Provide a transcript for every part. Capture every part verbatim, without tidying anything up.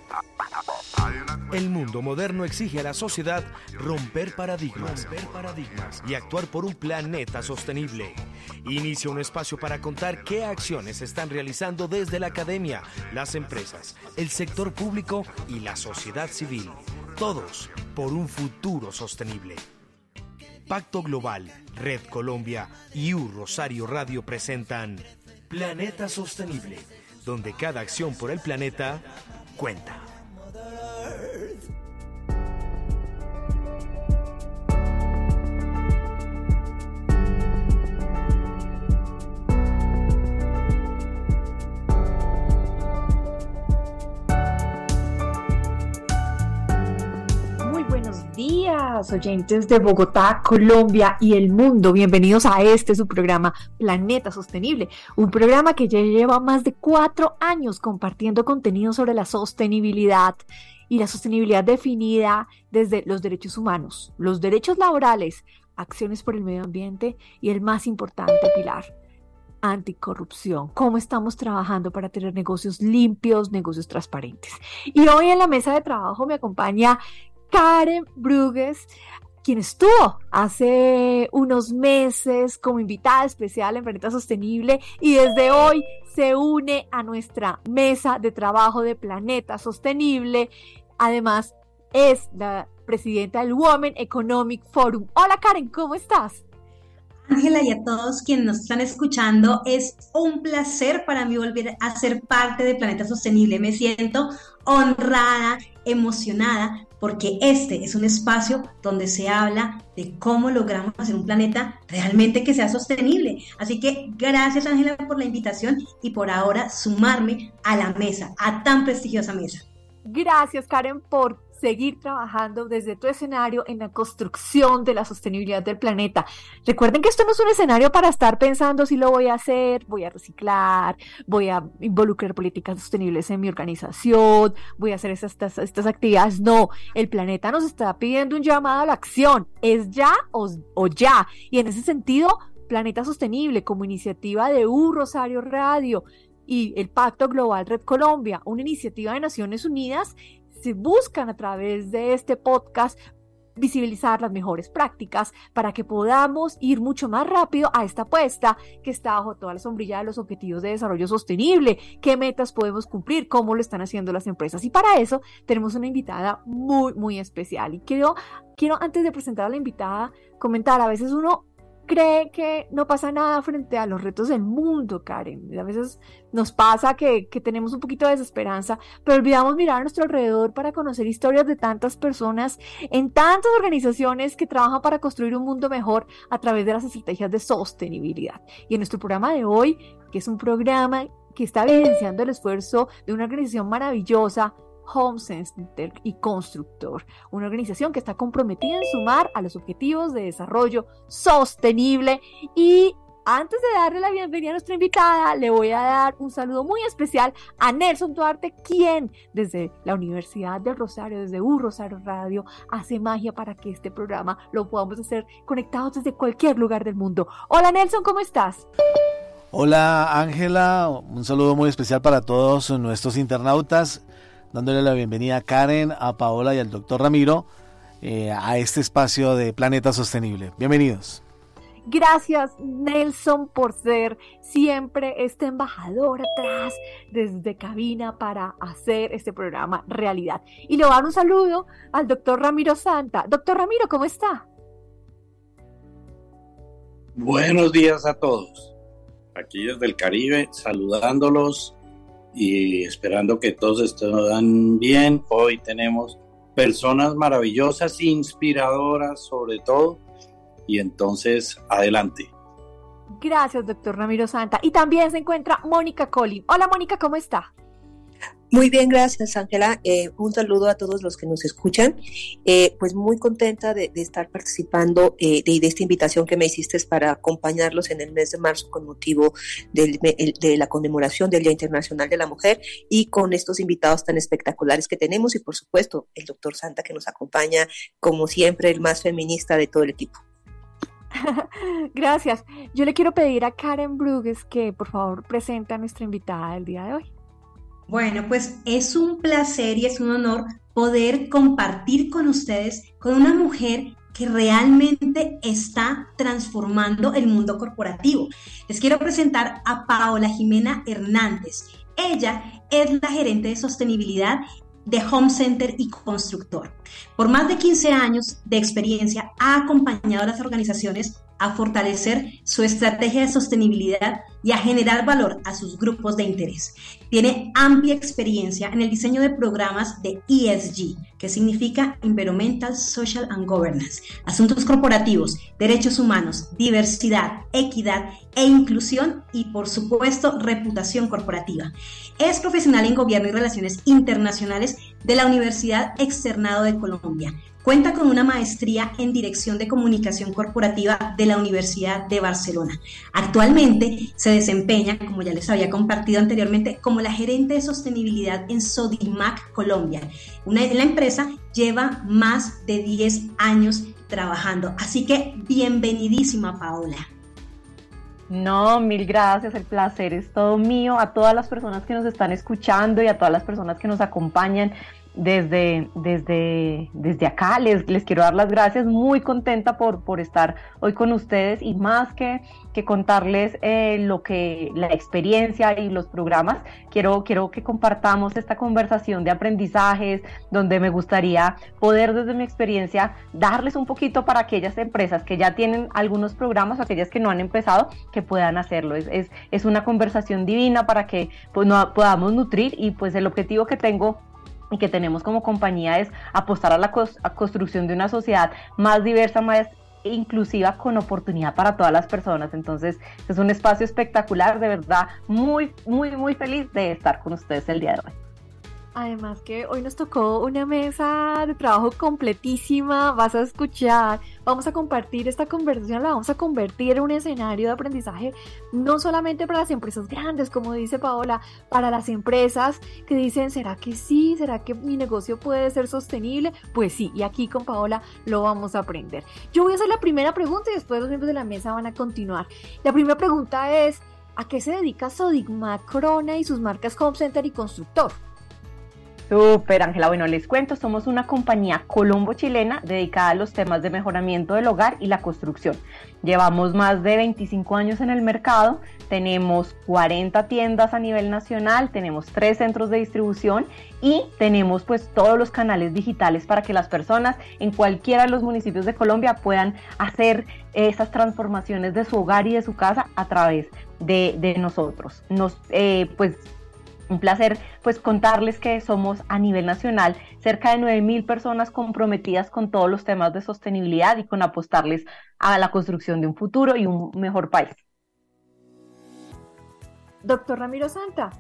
El mundo moderno exige a la sociedad romper paradigmas, romper paradigmas y actuar por un planeta sostenible. Inicia un espacio para contar qué acciones se están realizando desde la academia, las empresas, el sector público y la sociedad civil. Todos por un futuro sostenible. Pacto Global, Red Colombia y U Rosario Radio presentan Planeta Sostenible, donde cada acción por el planeta cuenta. Días, oyentes de Bogotá, Colombia y el mundo. Bienvenidos a este su programa Planeta Sostenible, un programa que ya lleva más de cuatro años compartiendo contenido sobre la sostenibilidad y la sostenibilidad definida desde los derechos humanos, los derechos laborales, acciones por el medio ambiente y el más importante pilar, anticorrupción. Cómo estamos trabajando para tener negocios limpios, negocios transparentes. Y hoy en la mesa de trabajo me acompaña Karen Brugues, quien estuvo hace unos meses como invitada especial en Planeta Sostenible y desde hoy se une a nuestra mesa de trabajo de Planeta Sostenible. Además, es la presidenta del Women Economic Forum. Hola Karen, ¿cómo estás? Ángela, y a todos quienes nos están escuchando, es un placer para mí volver a ser parte de Planeta Sostenible. Me siento honrada, emocionada, porque este es un espacio donde se habla de cómo logramos hacer un planeta realmente que sea sostenible. Así que gracias, Ángela, por la invitación y por ahora sumarme a la mesa, a tan prestigiosa mesa. Gracias, Karen, por seguir trabajando desde tu escenario en la construcción de la sostenibilidad del planeta. Recuerden que esto no es un escenario para estar pensando si lo voy a hacer, voy a reciclar, voy a involucrar políticas sostenibles en mi organización, voy a hacer estas, estas, estas actividades. No, el planeta nos está pidiendo un llamado a la acción. ¿Es ya o, o ya? Y en ese sentido, Planeta Sostenible, como iniciativa de U Rosario Radio y el Pacto Global Red Colombia, una iniciativa de Naciones Unidas, se buscan a través de este podcast visibilizar las mejores prácticas para que podamos ir mucho más rápido a esta apuesta que está bajo toda la sombrilla de los Objetivos de Desarrollo Sostenible. ¿Qué metas podemos cumplir? ¿Cómo lo están haciendo las empresas? Y para eso tenemos una invitada muy, muy especial. Y quiero, quiero antes de presentar a la invitada, comentar, a veces uno cree que no pasa nada frente a los retos del mundo, Karen. A veces nos pasa que, que tenemos un poquito de desesperanza, pero olvidamos mirar a nuestro alrededor para conocer historias de tantas personas en tantas organizaciones que trabajan para construir un mundo mejor a través de las estrategias de sostenibilidad. Y en nuestro programa de hoy, que es un programa que está evidenciando el esfuerzo de una organización maravillosa, Home Center y Constructor, una organización que está comprometida en sumar a los objetivos de desarrollo sostenible. Y antes de darle la bienvenida a nuestra invitada, le voy a dar un saludo muy especial a Nelson Duarte, quien desde la Universidad del Rosario, desde U Rosario Radio, hace magia para que este programa lo podamos hacer conectados desde cualquier lugar del mundo. Hola Nelson, ¿cómo estás? Hola Ángela, un saludo muy especial para todos nuestros internautas, dándole la bienvenida a Karen, a Paola y al doctor Ramiro eh, a este espacio de Planeta Sostenible. Bienvenidos. Gracias, Nelson, por ser siempre este embajador atrás desde cabina para hacer este programa realidad. Y le voy a dar un saludo al doctor Ramiro Santa. Doctor Ramiro, ¿cómo está? Buenos días a todos. Aquí desde el Caribe, saludándolos y esperando que todos estén bien. Hoy tenemos personas maravillosas, inspiradoras sobre todo, y entonces adelante. Gracias, doctor Ramiro Santa. Y también se encuentra Mónica Colli. Hola Mónica, ¿cómo está? Muy bien, gracias Ángela. Eh, un saludo a todos los que nos escuchan. Eh, pues muy contenta de, de estar participando eh, de, de esta invitación que me hiciste para acompañarlos en el mes de marzo con motivo del, de la conmemoración del Día Internacional de la Mujer y con estos invitados tan espectaculares que tenemos y por supuesto el doctor Santa que nos acompaña como siempre, el más feminista de todo el equipo. Gracias. Yo le quiero pedir a Karen Brugues que por favor presente a nuestra invitada del día de hoy. Bueno, pues es un placer y es un honor poder compartir con ustedes con una mujer que realmente está transformando el mundo corporativo. Les quiero presentar a Paola Jimena Hernández. Ella es la gerente de sostenibilidad de Home Center y Constructor. Por más de quince años de experiencia, ha acompañado a las organizaciones a fortalecer su estrategia de sostenibilidad y a generar valor a sus grupos de interés. Tiene amplia experiencia en el diseño de programas de E S G, que significa Environmental, Social and Governance, asuntos corporativos, derechos humanos, diversidad, equidad e inclusión y, por supuesto, reputación corporativa. Es profesional en Gobierno y Relaciones Internacionales de la Universidad Externado de Colombia. Cuenta con una maestría en Dirección de Comunicación Corporativa de la Universidad de Barcelona. Actualmente se desempeña, como ya les había compartido anteriormente, como la gerente de sostenibilidad en Sodimac Colombia. Una, la empresa lleva más de diez años trabajando. Así que bienvenidísima, Paola. No, mil gracias, el placer es todo mío. A todas las personas que nos están escuchando y a todas las personas que nos acompañan desde, desde, desde acá, les, les quiero dar las gracias, muy contenta por, por estar hoy con ustedes y más que, que contarles eh, lo que, la experiencia y los programas, quiero, quiero que compartamos esta conversación de aprendizajes, donde me gustaría poder desde mi experiencia darles un poquito para aquellas empresas que ya tienen algunos programas o aquellas que no han empezado, que puedan hacerlo. Es, es, es una conversación divina para que pues, no, podamos nutrir y pues el objetivo que tengo y que tenemos como compañía es apostar a la cos- a construcción de una sociedad más diversa, más inclusiva, con oportunidad para todas las personas. Entonces es un espacio espectacular, de verdad, muy, muy, muy feliz de estar con ustedes el día de hoy. Además que hoy nos tocó una mesa de trabajo completísima, vas a escuchar, vamos a compartir esta conversación, la vamos a convertir en un escenario de aprendizaje no solamente para las empresas grandes, como dice Paola, para las empresas que dicen, ¿será que sí? ¿Será que mi negocio puede ser sostenible? Pues sí, y aquí con Paola lo vamos a aprender. Yo voy a hacer la primera pregunta y después los miembros de la mesa van a continuar. La primera pregunta es, ¿a qué se dedica Sodimac Corona y sus marcas Home Center y Constructor? Súper, Ángela. Bueno, les cuento, somos una compañía colombo-chilena dedicada a los temas de mejoramiento del hogar y la construcción. Llevamos más de veinticinco años en el mercado, tenemos cuarenta tiendas a nivel nacional, tenemos tres centros de distribución y tenemos pues todos los canales digitales para que las personas en cualquiera de los municipios de Colombia puedan hacer esas transformaciones de su hogar y de su casa a través de, de nosotros. Nos, eh, pues, Un placer pues contarles que somos a nivel nacional cerca de nueve mil personas comprometidas con todos los temas de sostenibilidad y con apostarles a la construcción de un futuro y un mejor país. Doctor Ramiro Santa.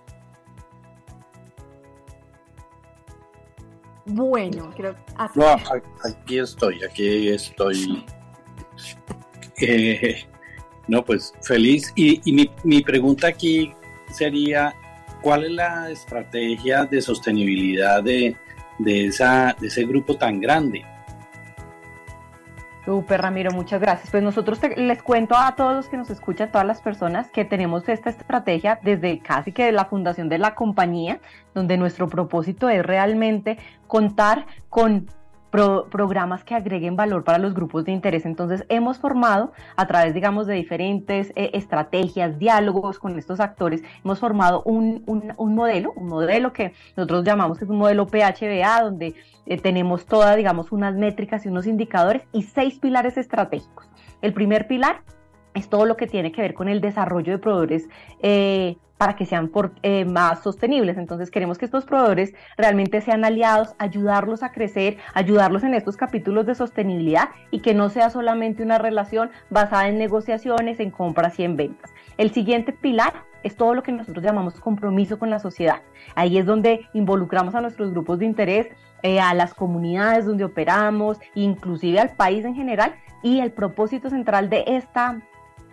Bueno, creo que... No, aquí estoy, aquí estoy. Eh, no, pues feliz. Y, y mi, mi pregunta aquí sería, ¿cuál es la estrategia de sostenibilidad de, de, esa, de ese grupo tan grande? Súper, Ramiro, muchas gracias. Pues nosotros te, les cuento a todos los que nos escuchan, todas las personas, que tenemos esta estrategia desde casi que la fundación de la compañía, donde nuestro propósito es realmente contar con Pro, programas que agreguen valor para los grupos de interés. Entonces hemos formado a través, digamos, de diferentes eh, estrategias, diálogos con estos actores, hemos formado un, un, un modelo, un modelo que nosotros llamamos que es un modelo P H B A, donde eh, tenemos todas, digamos, unas métricas y unos indicadores y seis pilares estratégicos. El primer pilar es todo lo que tiene que ver con el desarrollo de proveedores eh, para que sean por, eh, más sostenibles. Entonces queremos que estos proveedores realmente sean aliados, ayudarlos a crecer, ayudarlos en estos capítulos de sostenibilidad y que no sea solamente una relación basada en negociaciones, en compras y en ventas. El siguiente pilar es todo lo que nosotros llamamos compromiso con la sociedad. Ahí es donde involucramos a nuestros grupos de interés, eh, a las comunidades donde operamos, inclusive al país en general, y el propósito central de esta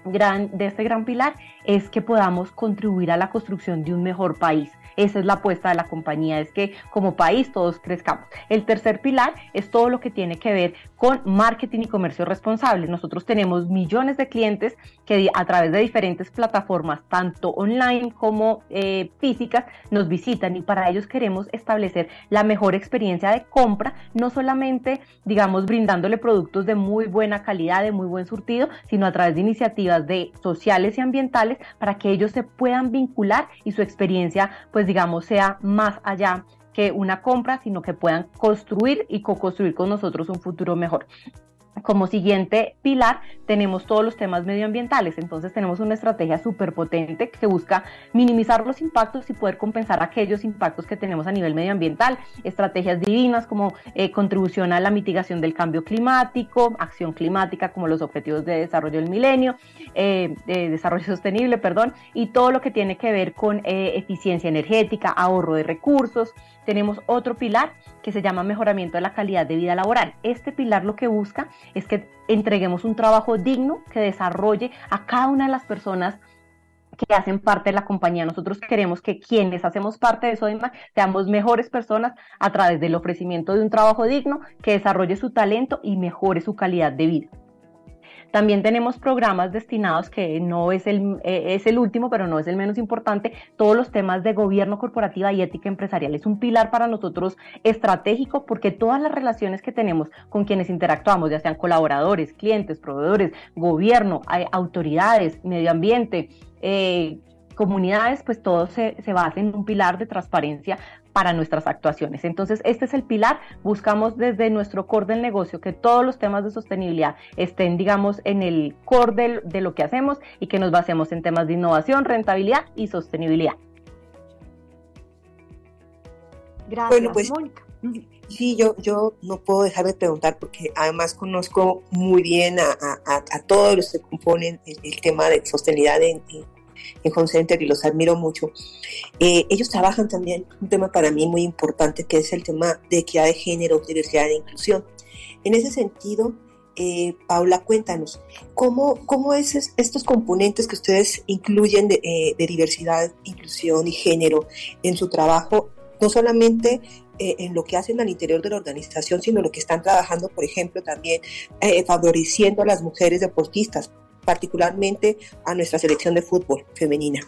gran, de este gran pilar es que podamos contribuir a la construcción de un mejor país. Esa es la apuesta de la compañía, es que como país todos crezcamos. El tercer pilar es todo lo que tiene que ver con marketing y comercio responsable. Nosotros tenemos millones de clientes que a través de diferentes plataformas, tanto online como eh, físicas, nos visitan, y para ellos queremos establecer la mejor experiencia de compra, no solamente, digamos, brindándole productos de muy buena calidad, de muy buen surtido, sino a través de iniciativas de sociales y ambientales para que ellos se puedan vincular y su experiencia, pues digamos, sea más allá que una compra, sino que puedan construir y co-construir con nosotros un futuro mejor. Como siguiente pilar tenemos todos los temas medioambientales. Entonces tenemos una estrategia súper potente que busca minimizar los impactos y poder compensar aquellos impactos que tenemos a nivel medioambiental. Estrategias divinas como eh, contribución a la mitigación del cambio climático, acción climática como los objetivos de desarrollo del milenio, eh, de desarrollo sostenible, perdón, y todo lo que tiene que ver con eh, eficiencia energética, ahorro de recursos. Tenemos otro pilar que se llama mejoramiento de la calidad de vida laboral. Este pilar lo que busca es que entreguemos un trabajo digno que desarrolle a cada una de las personas que hacen parte de la compañía. Nosotros queremos que quienes hacemos parte de Sodimac seamos mejores personas a través del ofrecimiento de un trabajo digno que desarrolle su talento y mejore su calidad de vida. También tenemos programas destinados, que no es el, eh, es el último, pero no es el menos importante, todos los temas de gobierno corporativa y ética empresarial. Es un pilar para nosotros estratégico porque todas las relaciones que tenemos con quienes interactuamos, ya sean colaboradores, clientes, proveedores, gobierno, eh, autoridades, medio ambiente, eh, comunidades, pues todo se, se basa en un pilar de transparencia para nuestras actuaciones. Entonces, este es el pilar. Buscamos desde nuestro core del negocio que todos los temas de sostenibilidad estén, digamos, en el core de, de lo que hacemos y que nos basemos en temas de innovación, rentabilidad y sostenibilidad. Gracias, bueno, pues, Mónica. Sí, yo, yo no puedo dejar de preguntar porque además conozco muy bien a, a, a todos los que componen el, el tema de sostenibilidad en, en en Home Center y los admiro mucho. Eh, ellos trabajan también un tema para mí muy importante, que es el tema de equidad de género, diversidad e inclusión. En ese sentido, eh, Paula, cuéntanos, ¿cómo, cómo es estos componentes que ustedes incluyen de, eh, de diversidad, inclusión y género en su trabajo, no solamente eh, en lo que hacen al interior de la organización, sino lo que están trabajando, por ejemplo, también eh, favoreciendo a las mujeres deportistas, particularmente a nuestra selección de fútbol femenina?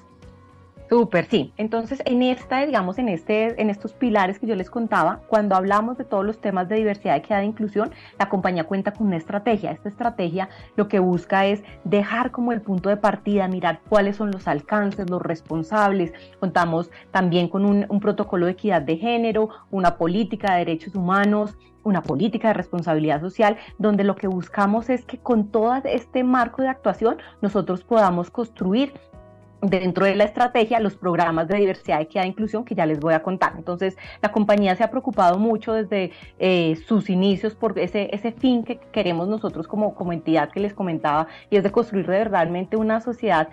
Súper, sí. Entonces, en esta, digamos, en este, en estos pilares que yo les contaba, cuando hablamos de todos los temas de diversidad, equidad e inclusión, la compañía cuenta con una estrategia. Esta estrategia lo que busca es dejar como el punto de partida, mirar cuáles son los alcances, los responsables. Contamos también con un, un protocolo de equidad de género, una política de derechos humanos, una política de responsabilidad social, donde lo que buscamos es que con todo este marco de actuación nosotros podamos construir dentro de la estrategia los programas de diversidad, equidad e inclusión que ya les voy a contar. Entonces, la compañía se ha preocupado mucho desde eh, sus inicios por ese, ese fin que queremos nosotros como, como entidad que les comentaba, y es de construir de verdaderamente una sociedad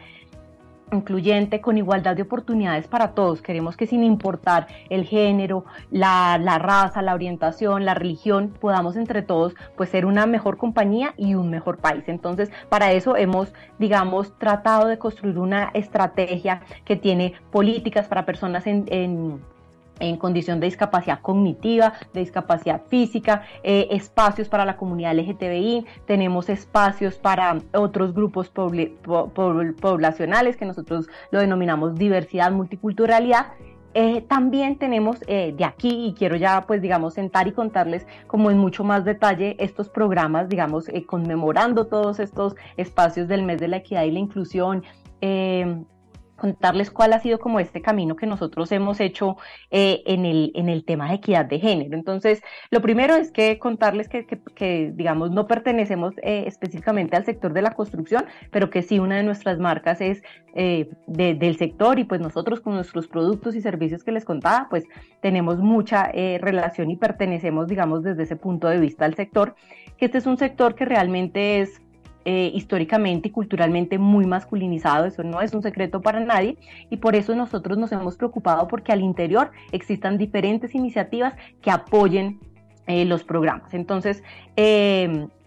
incluyente, con igualdad de oportunidades para todos. Queremos que sin importar el género, la, la raza, la orientación, la religión, podamos entre todos pues ser una mejor compañía y un mejor país. Entonces, para eso hemos, digamos, tratado de construir una estrategia que tiene políticas para personas en, en en condición de discapacidad cognitiva, de discapacidad física, eh, espacios para la comunidad L G T B I, tenemos espacios para otros grupos pobl- pobl- poblacionales que nosotros lo denominamos diversidad, multiculturalidad. Eh, también tenemos eh, de aquí, y quiero ya pues digamos sentar y contarles como en mucho más detalle estos programas, digamos eh, conmemorando todos estos espacios del mes de la equidad y la inclusión, eh, contarles cuál ha sido como este camino que nosotros hemos hecho eh, en, el, en el tema de equidad de género. Entonces, lo primero es que contarles que, que, que digamos, no pertenecemos eh, específicamente al sector de la construcción, pero que sí una de nuestras marcas es eh, de, del sector, y pues nosotros con nuestros productos y servicios que les contaba, pues tenemos mucha eh, relación y pertenecemos, digamos, desde ese punto de vista al sector, que este es un sector que realmente es Eh, históricamente y culturalmente muy masculinizado. Eso no es un secreto para nadie, y por eso nosotros nos hemos preocupado porque al interior existan diferentes iniciativas que apoyen eh, los programas. Entonces, eh,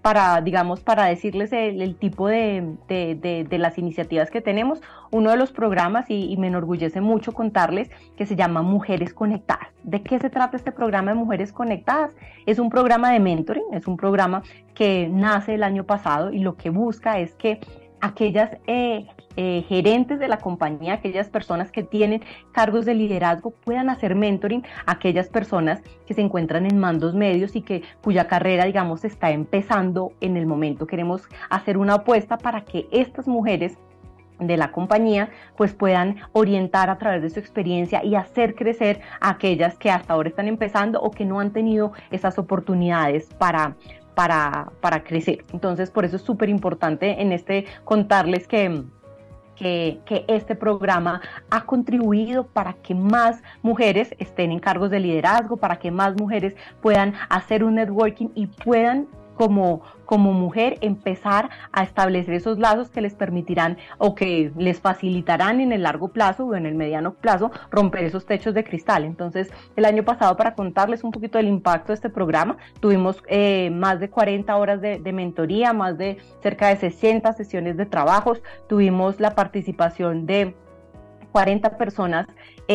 para, digamos, para decirles el, el tipo de, de, de, de las iniciativas que tenemos. Uno de los programas, y, y me enorgullece mucho contarles, que se llama Mujeres Conectadas. ¿De qué se trata este programa de Mujeres Conectadas? Es un programa de mentoring, es un programa que nace el año pasado y lo que busca es que aquellas eh, eh, gerentes de la compañía, aquellas personas que tienen cargos de liderazgo puedan hacer mentoring a aquellas personas que se encuentran en mandos medios y que cuya carrera, digamos, está empezando en el momento. Queremos hacer una apuesta para que estas mujeres de la compañía pues puedan orientar a través de su experiencia y hacer crecer a aquellas que hasta ahora están empezando o que no han tenido esas oportunidades para Para, para crecer. Entonces, por eso es súper importante en este contarles que, que, que este programa ha contribuido para que más mujeres estén en cargos de liderazgo, para que más mujeres puedan hacer un networking y puedan como, como mujer empezar a establecer esos lazos que les permitirán o que les facilitarán en el largo plazo o en el mediano plazo romper esos techos de cristal. Entonces, el año pasado, para contarles un poquito del impacto de este programa, tuvimos eh, más de cuarenta horas de, de mentoría, más de cerca de sesenta sesiones de trabajos, tuvimos la participación de cuarenta personas,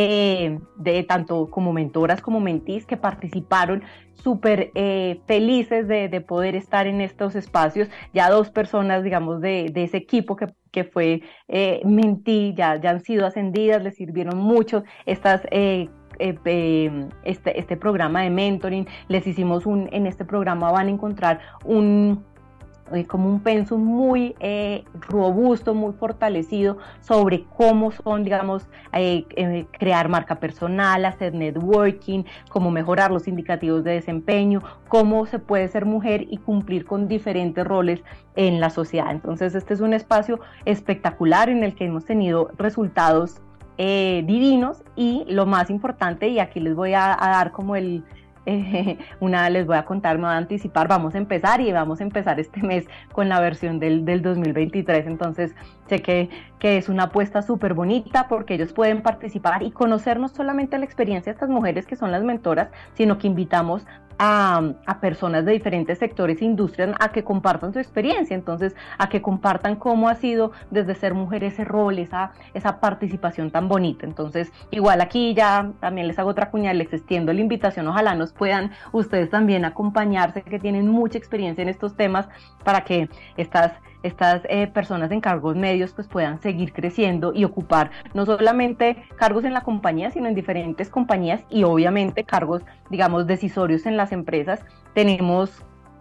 eh, de tanto como mentoras como mentís, que participaron súper eh, felices de, de poder estar en estos espacios. Ya dos personas, digamos, de, de ese equipo que, que fue eh, mentí, ya, ya han sido ascendidas, les sirvieron mucho estas eh, Eh, eh, este, este programa de mentoring. Les hicimos un, en este programa van a encontrar un eh, como un pensum muy eh, robusto, muy fortalecido sobre cómo son, digamos, eh, eh, crear marca personal, hacer networking, cómo mejorar los indicativos de desempeño, cómo se puede ser mujer y cumplir con diferentes roles en la sociedad. Entonces, este es un espacio espectacular en el que hemos tenido resultados Eh, divinos, y lo más importante, y aquí les voy a, a dar como el, eh, una, les voy a contar, me voy a anticipar, vamos a empezar y vamos a empezar este mes con la versión del, del dos mil veintitrés, entonces sé que, que es una apuesta súper bonita porque ellos pueden participar y conocer no solamente la experiencia de estas mujeres que son las mentoras, sino que invitamos A, a personas de diferentes sectores e industrias a que compartan su experiencia, entonces a que compartan cómo ha sido desde ser mujer ese rol, esa, esa participación tan bonita. Entonces, igual aquí ya también les hago otra cuña, les extiendo la invitación, ojalá nos puedan ustedes también acompañarse, que tienen mucha experiencia en estos temas, para que estas estas eh, personas en cargos medios pues puedan seguir creciendo y ocupar no solamente cargos en la compañía, sino en diferentes compañías y obviamente cargos, digamos, decisorios en las empresas. Tenemos,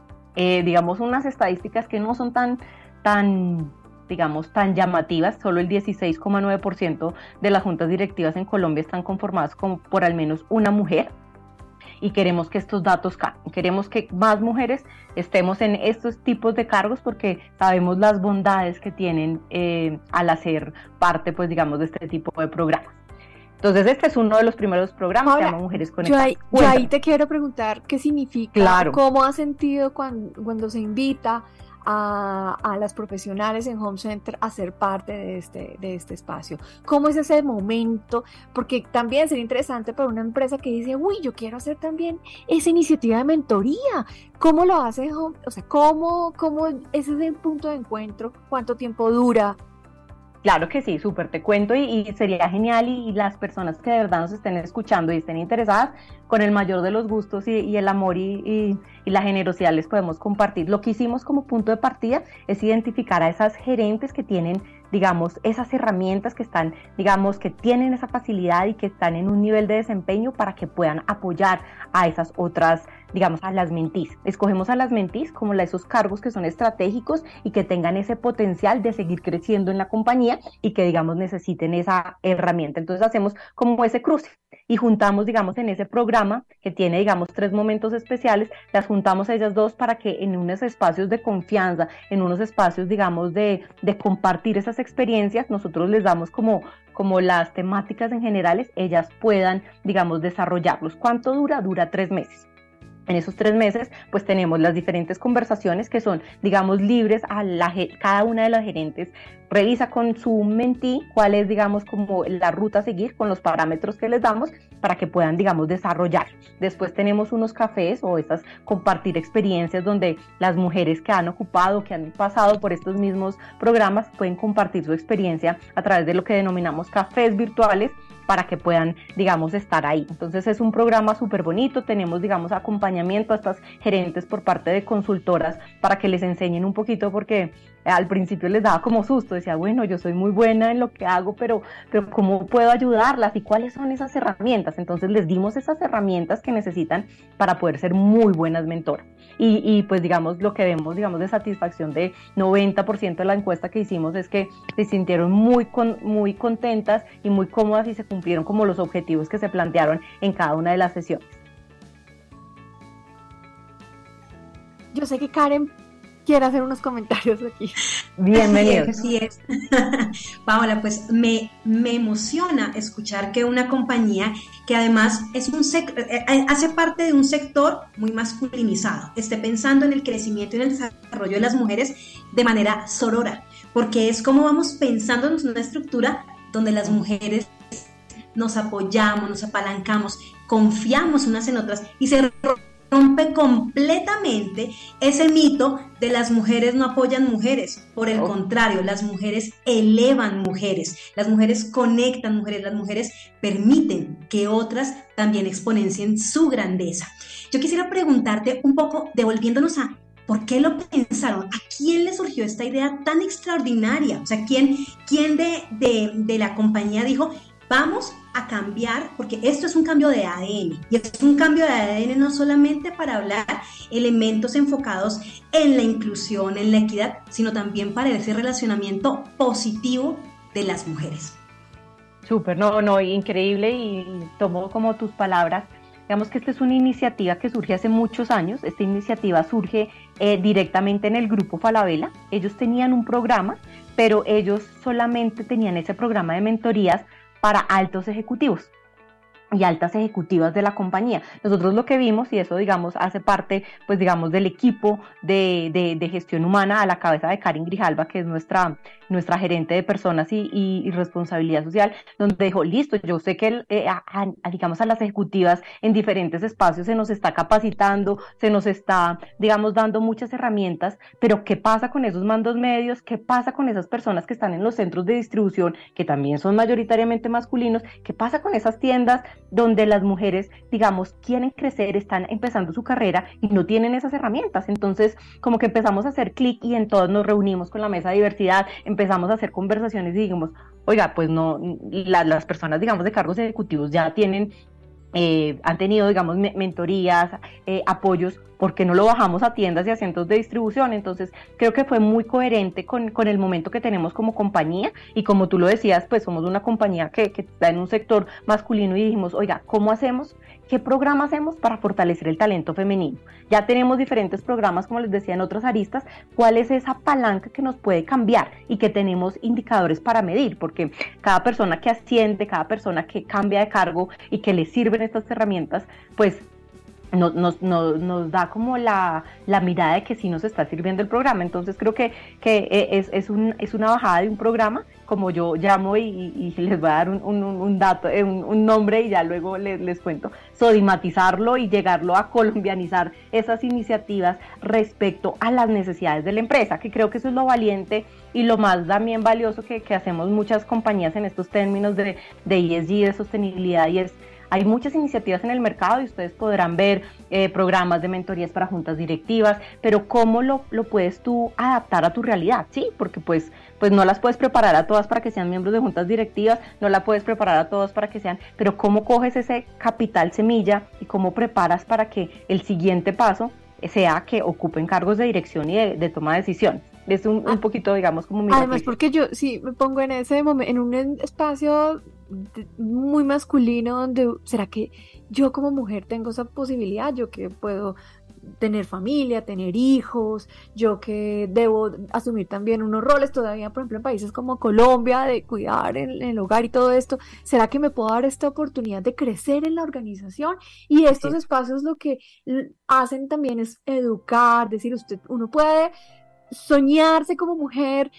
eh, digamos, unas estadísticas que no son tan, tan, digamos, tan llamativas. Solo el dieciséis coma nueve por ciento de las juntas directivas en Colombia están conformadas con, por al menos una mujer. Y queremos que estos datos cambien, queremos que más mujeres estemos en estos tipos de cargos porque sabemos las bondades que tienen eh, al hacer parte, pues digamos, de este tipo de programas. Entonces este es uno de los primeros programas. Ahora, que se llama Mujeres Conectadas. Yo ahí, yo ahí te quiero preguntar qué significa, claro. ¿Cómo has sentido cuando, cuando se invita a, a las profesionales en Home Center a ser parte de este, de este espacio? ¿Cómo es ese momento? Porque también sería interesante para una empresa que dice, uy, yo quiero hacer también esa iniciativa de mentoría. ¿Cómo lo hace Home? O sea, ¿cómo, cómo ese es el punto de encuentro? ¿Cuánto tiempo dura? Claro que sí, súper, te cuento y, y sería genial y, y las personas que de verdad nos estén escuchando y estén interesadas, con el mayor de los gustos y, y el amor y, y, y la generosidad les podemos compartir. Lo que hicimos como punto de partida es identificar a esas gerentes que tienen, digamos, esas herramientas que están, digamos, que tienen esa facilidad y que están en un nivel de desempeño para que puedan apoyar a esas otras, digamos, a las mentís. Escogemos a las mentís como la, esos cargos que son estratégicos y que tengan ese potencial de seguir creciendo en la compañía y que, digamos, necesiten esa herramienta. Entonces hacemos como ese cruce y juntamos, digamos, en ese programa que tiene, digamos, tres momentos especiales, las juntamos a ellas dos para que en unos espacios de confianza, en unos espacios, digamos, de, de compartir esas experiencias, nosotros les damos como, como las temáticas en generales, ellas puedan, digamos, desarrollarlos. ¿Cuánto dura? Dura tres meses. En esos tres meses, pues tenemos las diferentes conversaciones que son, digamos, libres a la, cada una de las gerentes revisa con su mentí cuál es, digamos, como la ruta a seguir con los parámetros que les damos para que puedan, digamos, desarrollar. Después tenemos unos cafés o estas compartir experiencias donde las mujeres que han ocupado, que han pasado por estos mismos programas pueden compartir su experiencia a través de lo que denominamos cafés virtuales, para que puedan, digamos, estar ahí. Entonces es un programa súper bonito, tenemos, digamos, acompañamiento a estas gerentes por parte de consultoras para que les enseñen un poquito, porque al principio les daba como susto, decía, bueno, yo soy muy buena en lo que hago, pero, pero ¿cómo puedo ayudarlas? ¿Y cuáles son esas herramientas? Entonces les dimos esas herramientas que necesitan para poder ser muy buenas mentoras. Y, y pues digamos, lo que vemos, digamos, de satisfacción de noventa por ciento de la encuesta que hicimos es que se sintieron muy, con, muy contentas y muy cómodas y se cumplieron como los objetivos que se plantearon en cada una de las sesiones. Yo sé que Karen quiere hacer unos comentarios aquí. Bienvenidos. Así es, así es. Paola, pues me, me emociona escuchar que una compañía que además es un sec- hace parte de un sector muy masculinizado esté pensando en el crecimiento y en el desarrollo de las mujeres de manera sorora, porque es como vamos pensando en una estructura donde las mujeres nos apoyamos, nos apalancamos, confiamos unas en otras y se rompe completamente ese mito de las mujeres no apoyan mujeres. Por el oh. contrario, las mujeres elevan mujeres, las mujeres conectan mujeres, las mujeres permiten que otras también exponencien su grandeza. Yo quisiera preguntarte un poco, devolviéndonos a ¿por qué lo pensaron? ¿A quién le surgió esta idea tan extraordinaria? O sea, ¿quién, quién de, de, de la compañía dijo, vamos a cambiar, porque esto es un cambio de A D N, y es un cambio de A D N no solamente para hablar elementos enfocados en la inclusión, en la equidad, sino también para ese relacionamiento positivo de las mujeres? Súper, no, no, increíble, y tomo como tus palabras. Digamos que esta es una iniciativa que surge hace muchos años. Esta iniciativa surge eh, directamente en el grupo Falabella. Ellos tenían un programa, pero ellos solamente tenían ese programa de mentorías para altos ejecutivos y altas ejecutivas de la compañía. Nosotros lo que vimos, y eso digamos hace parte pues digamos del equipo de, de, de gestión humana a la cabeza de Karen Grijalva, que es nuestra, nuestra gerente de personas y, y, y responsabilidad social, donde dijo, listo, yo sé que eh, a, a, digamos a las ejecutivas en diferentes espacios se nos está capacitando, se nos está digamos dando muchas herramientas, pero ¿qué pasa con esos mandos medios? ¿Qué pasa con esas personas que están en los centros de distribución, que también son mayoritariamente masculinos? ¿Qué pasa con esas tiendas donde las mujeres, digamos, quieren crecer, están empezando su carrera y no tienen esas herramientas? Entonces, como que empezamos a hacer clic y en todos nos reunimos con la mesa de diversidad, empezamos a hacer conversaciones y dijimos, oiga, pues no, la, las personas, digamos, de cargos ejecutivos ya tienen, eh, han tenido, digamos, me- mentorías, eh, apoyos, ¿por qué no lo bajamos a tiendas y a centros de distribución? Entonces creo que fue muy coherente con, con el momento que tenemos como compañía, y como tú lo decías, pues somos una compañía que, que está en un sector masculino y dijimos, oiga, ¿cómo hacemos? ¿Qué programa hacemos para fortalecer el talento femenino? Ya tenemos diferentes programas, como les decía, en otras aristas. ¿Cuál es esa palanca que nos puede cambiar y que tenemos indicadores para medir? Porque cada persona que asciende, cada persona que cambia de cargo y que le sirven estas herramientas, pues Nos, nos, nos, nos da como la, la mirada de que sí nos está sirviendo el programa. Entonces creo que, que es, es, un, es una bajada de un programa, como yo llamo, y, y les voy a dar un, un, un dato, un, un nombre y ya luego les, les cuento, sodimatizarlo y llegarlo a colombianizar esas iniciativas respecto a las necesidades de la empresa, que creo que eso es lo valiente y lo más también valioso que, que hacemos muchas compañías en estos términos de, de E S G, de sostenibilidad, y es hay muchas iniciativas en el mercado y ustedes podrán ver eh, programas de mentorías para juntas directivas, pero ¿cómo lo, lo puedes tú adaptar a tu realidad? Sí, porque pues, pues no las puedes preparar a todas para que sean miembros de juntas directivas, no la puedes preparar a todos para que sean, pero ¿cómo coges ese capital semilla y cómo preparas para que el siguiente paso sea que ocupen cargos de dirección y de, de toma de decisiones? Es un, un poquito, digamos, como mi Además, reflexión. porque yo sí me pongo en ese momento, en un espacio de- muy masculino, donde, ¿será que yo como mujer tengo esa posibilidad? Yo que puedo tener familia, tener hijos, yo que debo asumir también unos roles todavía, por ejemplo, en países como Colombia, de cuidar el, el hogar y todo esto, ¿será que me puedo dar esta oportunidad de crecer en la organización? Y estos sí. espacios lo que hacen también es educar, decir, usted, uno puede soñarse como mujer,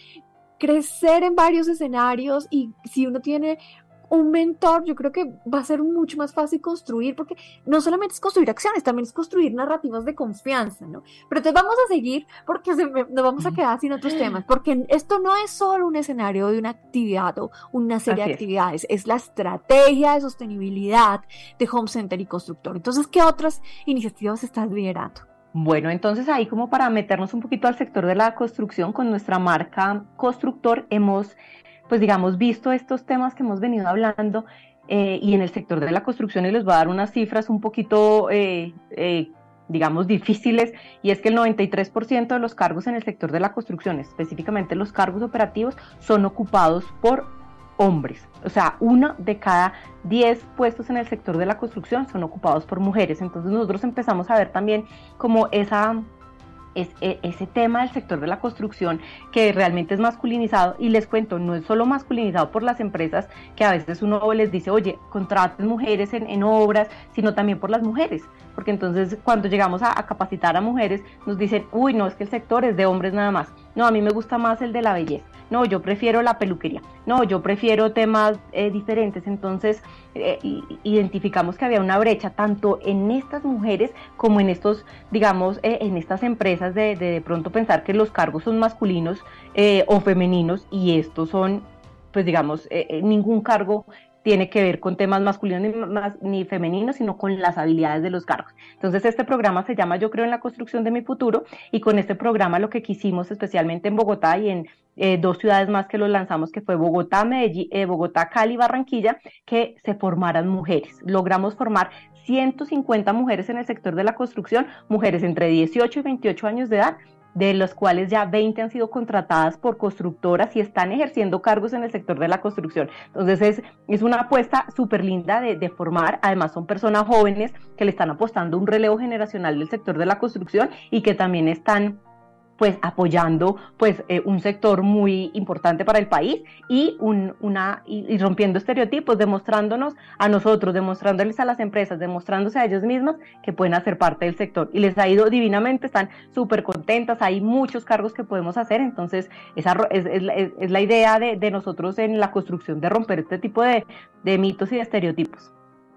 crecer en varios escenarios, y si uno tiene un mentor, yo creo que va a ser mucho más fácil construir, porque no solamente es construir acciones, también es construir narrativas de confianza, ¿no? Pero entonces vamos a seguir, porque se me, nos vamos a quedar sin otros temas, porque esto no es solo un escenario de una actividad o una serie Así de actividades, es. es la estrategia de sostenibilidad de Home Center y Constructor. Entonces, ¿qué otras iniciativas estás liderando? Bueno, entonces ahí como para meternos un poquito al sector de la construcción, con nuestra marca Constructor hemos, pues digamos, visto estos temas que hemos venido hablando eh, y en el sector de la construcción, y les voy a dar unas cifras un poquito, eh, eh, digamos, difíciles, y es que el noventa y tres por ciento de los cargos en el sector de la construcción, específicamente los cargos operativos, son ocupados por hombres. O sea, uno de cada diez puestos en el sector de la construcción son ocupados por mujeres. Entonces nosotros empezamos a ver también como esa... Es, ese tema del sector de la construcción que realmente es masculinizado, y les cuento, no es solo masculinizado por las empresas, que a veces uno les dice, oye, contraten mujeres en, en obras, sino también por las mujeres, porque entonces cuando llegamos a, a capacitar a mujeres nos dicen, uy, no, es que el sector es de hombres nada más, no, a mí me gusta más el de la belleza, no, yo prefiero la peluquería, no, yo prefiero temas eh, diferentes. Entonces eh, identificamos que había una brecha tanto en estas mujeres como en estos, digamos, eh, en estas empresas de, de de pronto pensar que los cargos son masculinos eh, o femeninos, y estos son, pues digamos, eh, ningún cargo tiene que ver con temas masculinos ni, más, ni femeninos, sino con las habilidades de los cargos. Entonces este programa se llama Yo Creo en la Construcción de mi Futuro, y con este programa lo que quisimos, especialmente en Bogotá y en eh, dos ciudades más que lo lanzamos, que fue Bogotá, Medellín, eh, Bogotá, Cali, Barranquilla, que se formaran mujeres. Logramos formar ciento cincuenta mujeres en el sector de la construcción, mujeres entre dieciocho y veintiocho años de edad, de los cuales ya veinte han sido contratadas por constructoras y están ejerciendo cargos en el sector de la construcción. Entonces es, es una apuesta súper linda de, de formar. Además son personas jóvenes que le están apostando un relevo generacional del sector de la construcción, y que también están pues apoyando pues eh, un sector muy importante para el país, y, un, una, y, y rompiendo estereotipos, demostrándonos a nosotros, demostrándoles a las empresas, demostrándose a ellas mismas que pueden hacer parte del sector, y les ha ido divinamente, están súper contentas, hay muchos cargos que podemos hacer. Entonces esa es, es, es, es la idea de, de nosotros en la construcción, de romper este tipo de, de mitos y de estereotipos.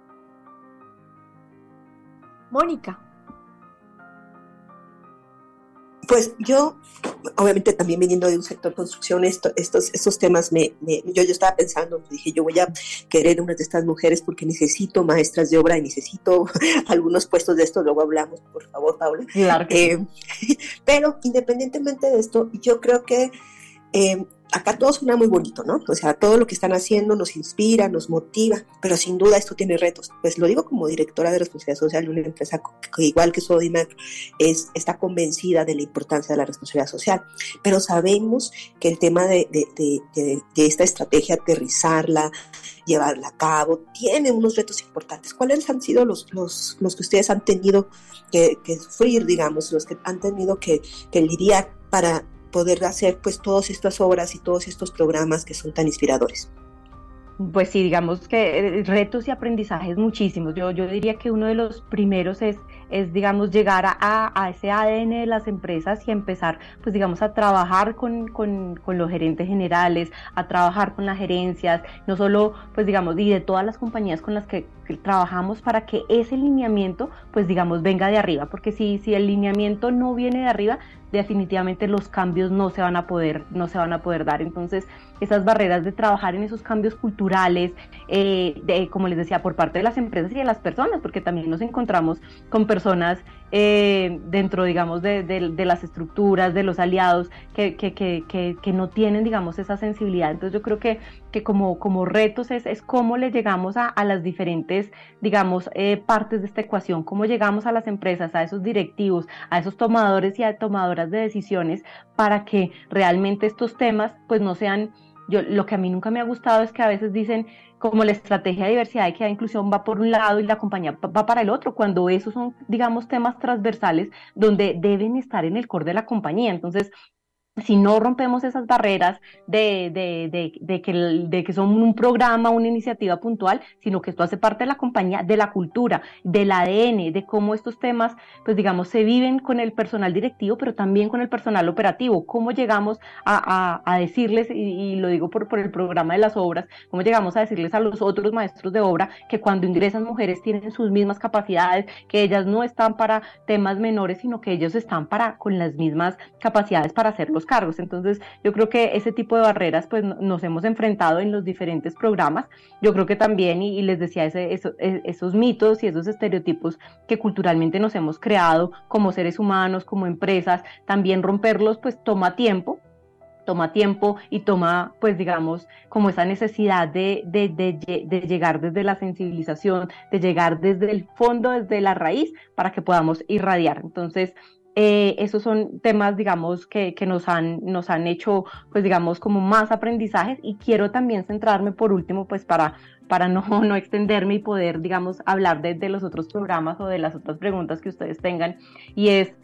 Mónica. Pues yo, obviamente también viniendo de un sector construcción, esto, estos, estos temas, me, me, yo, yo estaba pensando, dije, yo voy a querer una de estas mujeres porque necesito maestras de obra y necesito algunos puestos de esto, luego hablamos, por favor, Paula. Claro que eh, sí. Pero independientemente de esto, yo creo que eh, acá todo suena muy bonito, ¿no? O sea, todo lo que están haciendo nos inspira, nos motiva, pero sin duda esto tiene retos. Pues lo digo como directora de responsabilidad social de una empresa que, igual que Sodimac, es, está convencida de la importancia de la responsabilidad social, pero sabemos que el tema de, de, de, de, de esta estrategia, aterrizarla, llevarla a cabo, tiene unos retos importantes. ¿Cuáles han sido los, los, los que ustedes han tenido que, que sufrir, digamos, los que han tenido que, que lidiar para poder hacer pues todas estas obras y todos estos programas que son tan inspiradores? Pues sí, digamos que retos y aprendizajes muchísimos. Yo, yo diría que uno de los primeros es, es digamos, llegar a, a ese A D N de las empresas y empezar, pues digamos, a trabajar con, con, con los gerentes generales, a trabajar con las gerencias, no solo, pues digamos, y de todas las compañías con las que, que trabajamos, para que ese lineamiento, pues digamos, venga de arriba, porque si, si el lineamiento no viene de arriba, definitivamente los cambios no se van a poder, no se van a poder dar. Entonces, esas barreras de trabajar en esos cambios culturales, eh, de, como les decía, por parte de las empresas y de las personas, porque también nos encontramos con personas eh, dentro, digamos, de, de, de las estructuras, de los aliados, que, que, que, que, que no tienen, digamos, esa sensibilidad. Entonces, yo creo que, que como, como retos es, es cómo le llegamos a, a las diferentes, digamos, eh, partes de esta ecuación, cómo llegamos a las empresas, a esos directivos, a esos tomadores y a tomadoras de decisiones, para que realmente estos temas pues no sean yo, lo que a mí nunca me ha gustado es que a veces dicen como la estrategia de diversidad y equidad e inclusión va por un lado y la compañía va para el otro, cuando esos son, digamos, temas transversales donde deben estar en el core de la compañía. Entonces, si no rompemos esas barreras de, de, de, de, que, de que son un programa, una iniciativa puntual, sino que esto hace parte de la compañía, de la cultura, del A D N, de cómo estos temas, pues digamos, se viven con el personal directivo, pero también con el personal operativo, cómo llegamos a, a, a decirles, y, y lo digo por, por el programa de las obras, cómo llegamos a decirles a los otros maestros de obra que cuando ingresan mujeres tienen sus mismas capacidades, que ellas no están para temas menores, sino que ellos están para con las mismas capacidades para hacerlos cargos. Entonces yo creo que ese tipo de barreras pues nos hemos enfrentado en los diferentes programas. Yo creo que también, y, y les decía, ese, eso, esos mitos y esos estereotipos que culturalmente nos hemos creado como seres humanos, como empresas, también romperlos pues toma tiempo, toma tiempo y toma, pues digamos, como esa necesidad de, de, de, de llegar desde la sensibilización, de llegar desde el fondo, desde la raíz, para que podamos irradiar. Entonces, Eh, esos son temas, digamos, que, que nos han, nos han hecho, pues digamos, como más aprendizajes, y quiero también centrarme por último, pues para, para no, no extenderme y poder, digamos, hablar de, de los otros programas o de las otras preguntas que ustedes tengan, y es,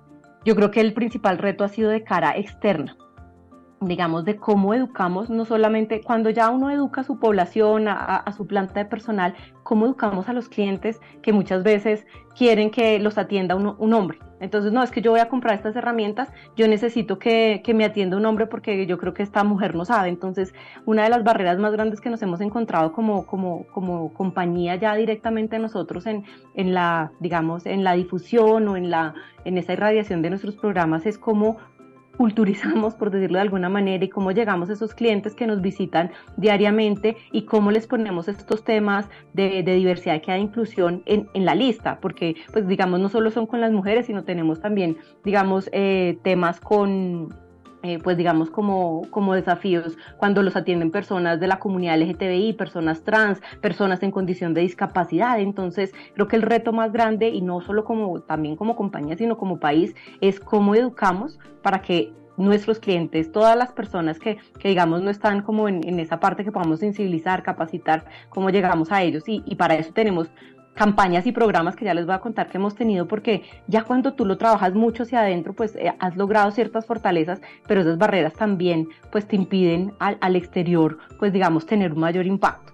yo creo que el principal reto ha sido de cara externa, digamos, de cómo educamos, no solamente cuando ya uno educa a su población, a, a su planta de personal, cómo educamos a los clientes que muchas veces quieren que los atienda un, un hombre. Entonces, no, es que yo voy a comprar estas herramientas, yo necesito que, que me atienda un hombre porque yo creo que esta mujer no sabe. Entonces, una de las barreras más grandes que nos hemos encontrado como, como, como compañía ya directamente nosotros en, en la, digamos, en la difusión o en, la, en esa irradiación de nuestros programas es cómo culturizamos, por decirlo de alguna manera, y cómo llegamos a esos clientes que nos visitan diariamente y cómo les ponemos estos temas de, de diversidad, equidad e inclusión en, en la lista, porque pues digamos no solo son con las mujeres, sino tenemos también digamos eh, temas con Eh, pues digamos como, como desafíos cuando los atienden personas de la comunidad L G T B I, personas trans, personas en condición de discapacidad. Entonces creo que el reto más grande, y no solo como también como compañía, sino como país, es cómo educamos para que nuestros clientes, todas las personas que, que digamos no están como en, en esa parte que podamos sensibilizar, capacitar, cómo llegamos a ellos, y, y para eso tenemos campañas y programas que ya les voy a contar que hemos tenido, porque ya cuando tú lo trabajas mucho hacia adentro, pues eh, has logrado ciertas fortalezas, pero esas barreras también pues te impiden al, al exterior, pues digamos, tener un mayor impacto.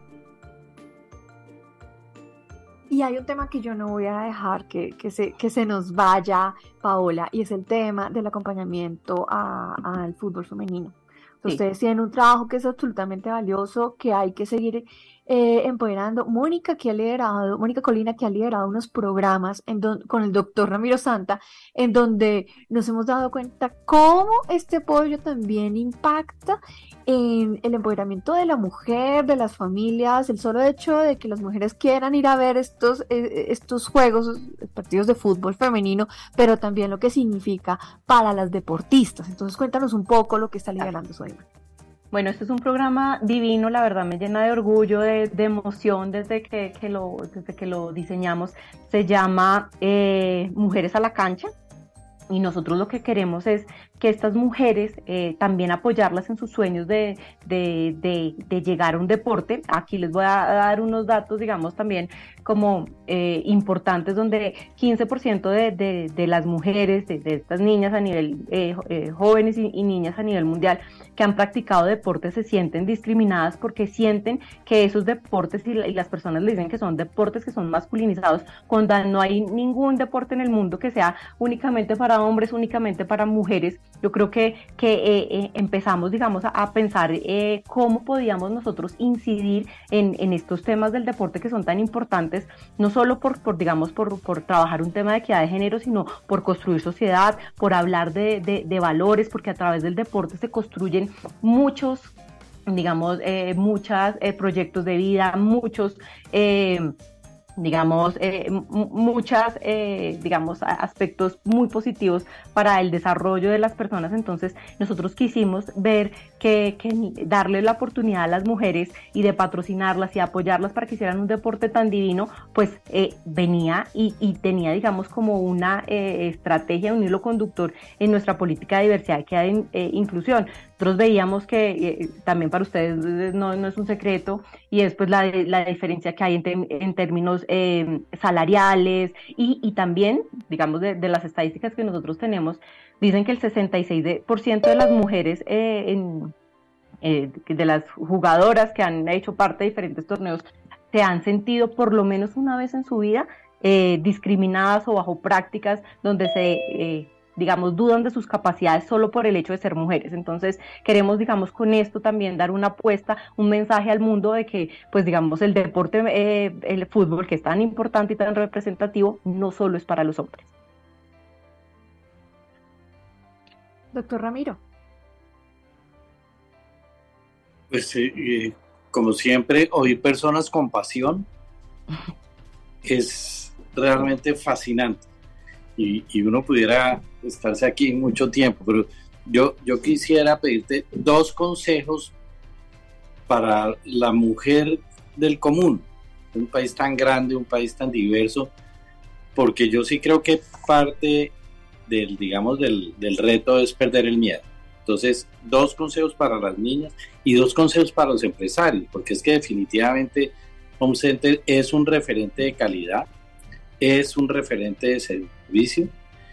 Y hay un tema que yo no voy a dejar que, que, se, que se nos vaya, Paola, y es el tema del acompañamiento a, al fútbol femenino. Sí. Ustedes tienen un trabajo que es absolutamente valioso, que hay que seguir eh, empoderando. Mónica que ha liderado, Mónica Colina que ha liderado unos programas en don, con el doctor Ramiro Santa, en donde nos hemos dado cuenta cómo este apoyo también impacta en el empoderamiento de la mujer, de las familias, el solo hecho de que las mujeres quieran ir a ver estos, eh, estos juegos, partidos de fútbol femenino, pero también lo que significa para las deportistas. Entonces cuéntanos un poco lo que está liderando Soima. Bueno, este es un programa divino, la verdad me llena de orgullo, de, de emoción desde que, que lo, desde que lo diseñamos. Se llama eh, Mujeres a la Cancha, y nosotros lo que queremos es que estas mujeres eh, también apoyarlas en sus sueños de, de, de, de llegar a un deporte. Aquí les voy a dar unos datos, digamos, también como eh, importantes, donde quince por ciento de, de, de las mujeres, de, de estas niñas a nivel, eh, eh, jóvenes y, y niñas a nivel mundial, que han practicado deportes se sienten discriminadas porque sienten que esos deportes, y, la, y las personas le dicen que son deportes que son masculinizados, cuando no hay ningún deporte en el mundo que sea únicamente para hombres, únicamente para mujeres. Yo creo que, que eh, eh, empezamos, digamos, a, a pensar eh, cómo podíamos nosotros incidir en, en estos temas del deporte que son tan importantes, no solo por, por digamos, por, por trabajar un tema de equidad de género, sino por construir sociedad, por hablar de, de, de valores, porque a través del deporte se construyen muchos, digamos, eh, muchos eh, proyectos de vida, muchos... Eh, digamos, eh, muchas, eh, digamos, aspectos muy positivos para el desarrollo de las personas. Entonces nosotros quisimos ver que, que darle la oportunidad a las mujeres y de patrocinarlas y apoyarlas para que hicieran un deporte tan divino, pues eh, venía y, y tenía, digamos, como una eh, estrategia, un hilo conductor en nuestra política de diversidad, equidad e eh, inclusión. nosotros veíamos que eh, también para ustedes no, no es un secreto, y es pues la, la diferencia que hay en, te, en términos eh, salariales y, y también, digamos, de, de las estadísticas que nosotros tenemos, dicen que el sesenta y seis por ciento de las mujeres eh, en, eh, de las jugadoras que han hecho parte de diferentes torneos se han sentido por lo menos una vez en su vida eh, discriminadas o bajo prácticas donde se... Eh, digamos, dudan de sus capacidades solo por el hecho de ser mujeres. Entonces, queremos, digamos, con esto también dar una apuesta, un mensaje al mundo de que, pues, digamos, el deporte, eh, el fútbol, que es tan importante y tan representativo, no solo es para los hombres. Doctor Ramiro. Pues, eh, como siempre, oír personas con pasión es realmente fascinante. Y, y uno pudiera estarse aquí mucho tiempo, pero yo, yo quisiera pedirte dos consejos para la mujer del común, un país tan grande, un país tan diverso, porque yo sí creo que parte del, digamos, del, del reto es perder el miedo. Entonces, dos consejos para las niñas y dos consejos para los empresarios, porque es que definitivamente Home Center es un referente de calidad, es un referente de servicio,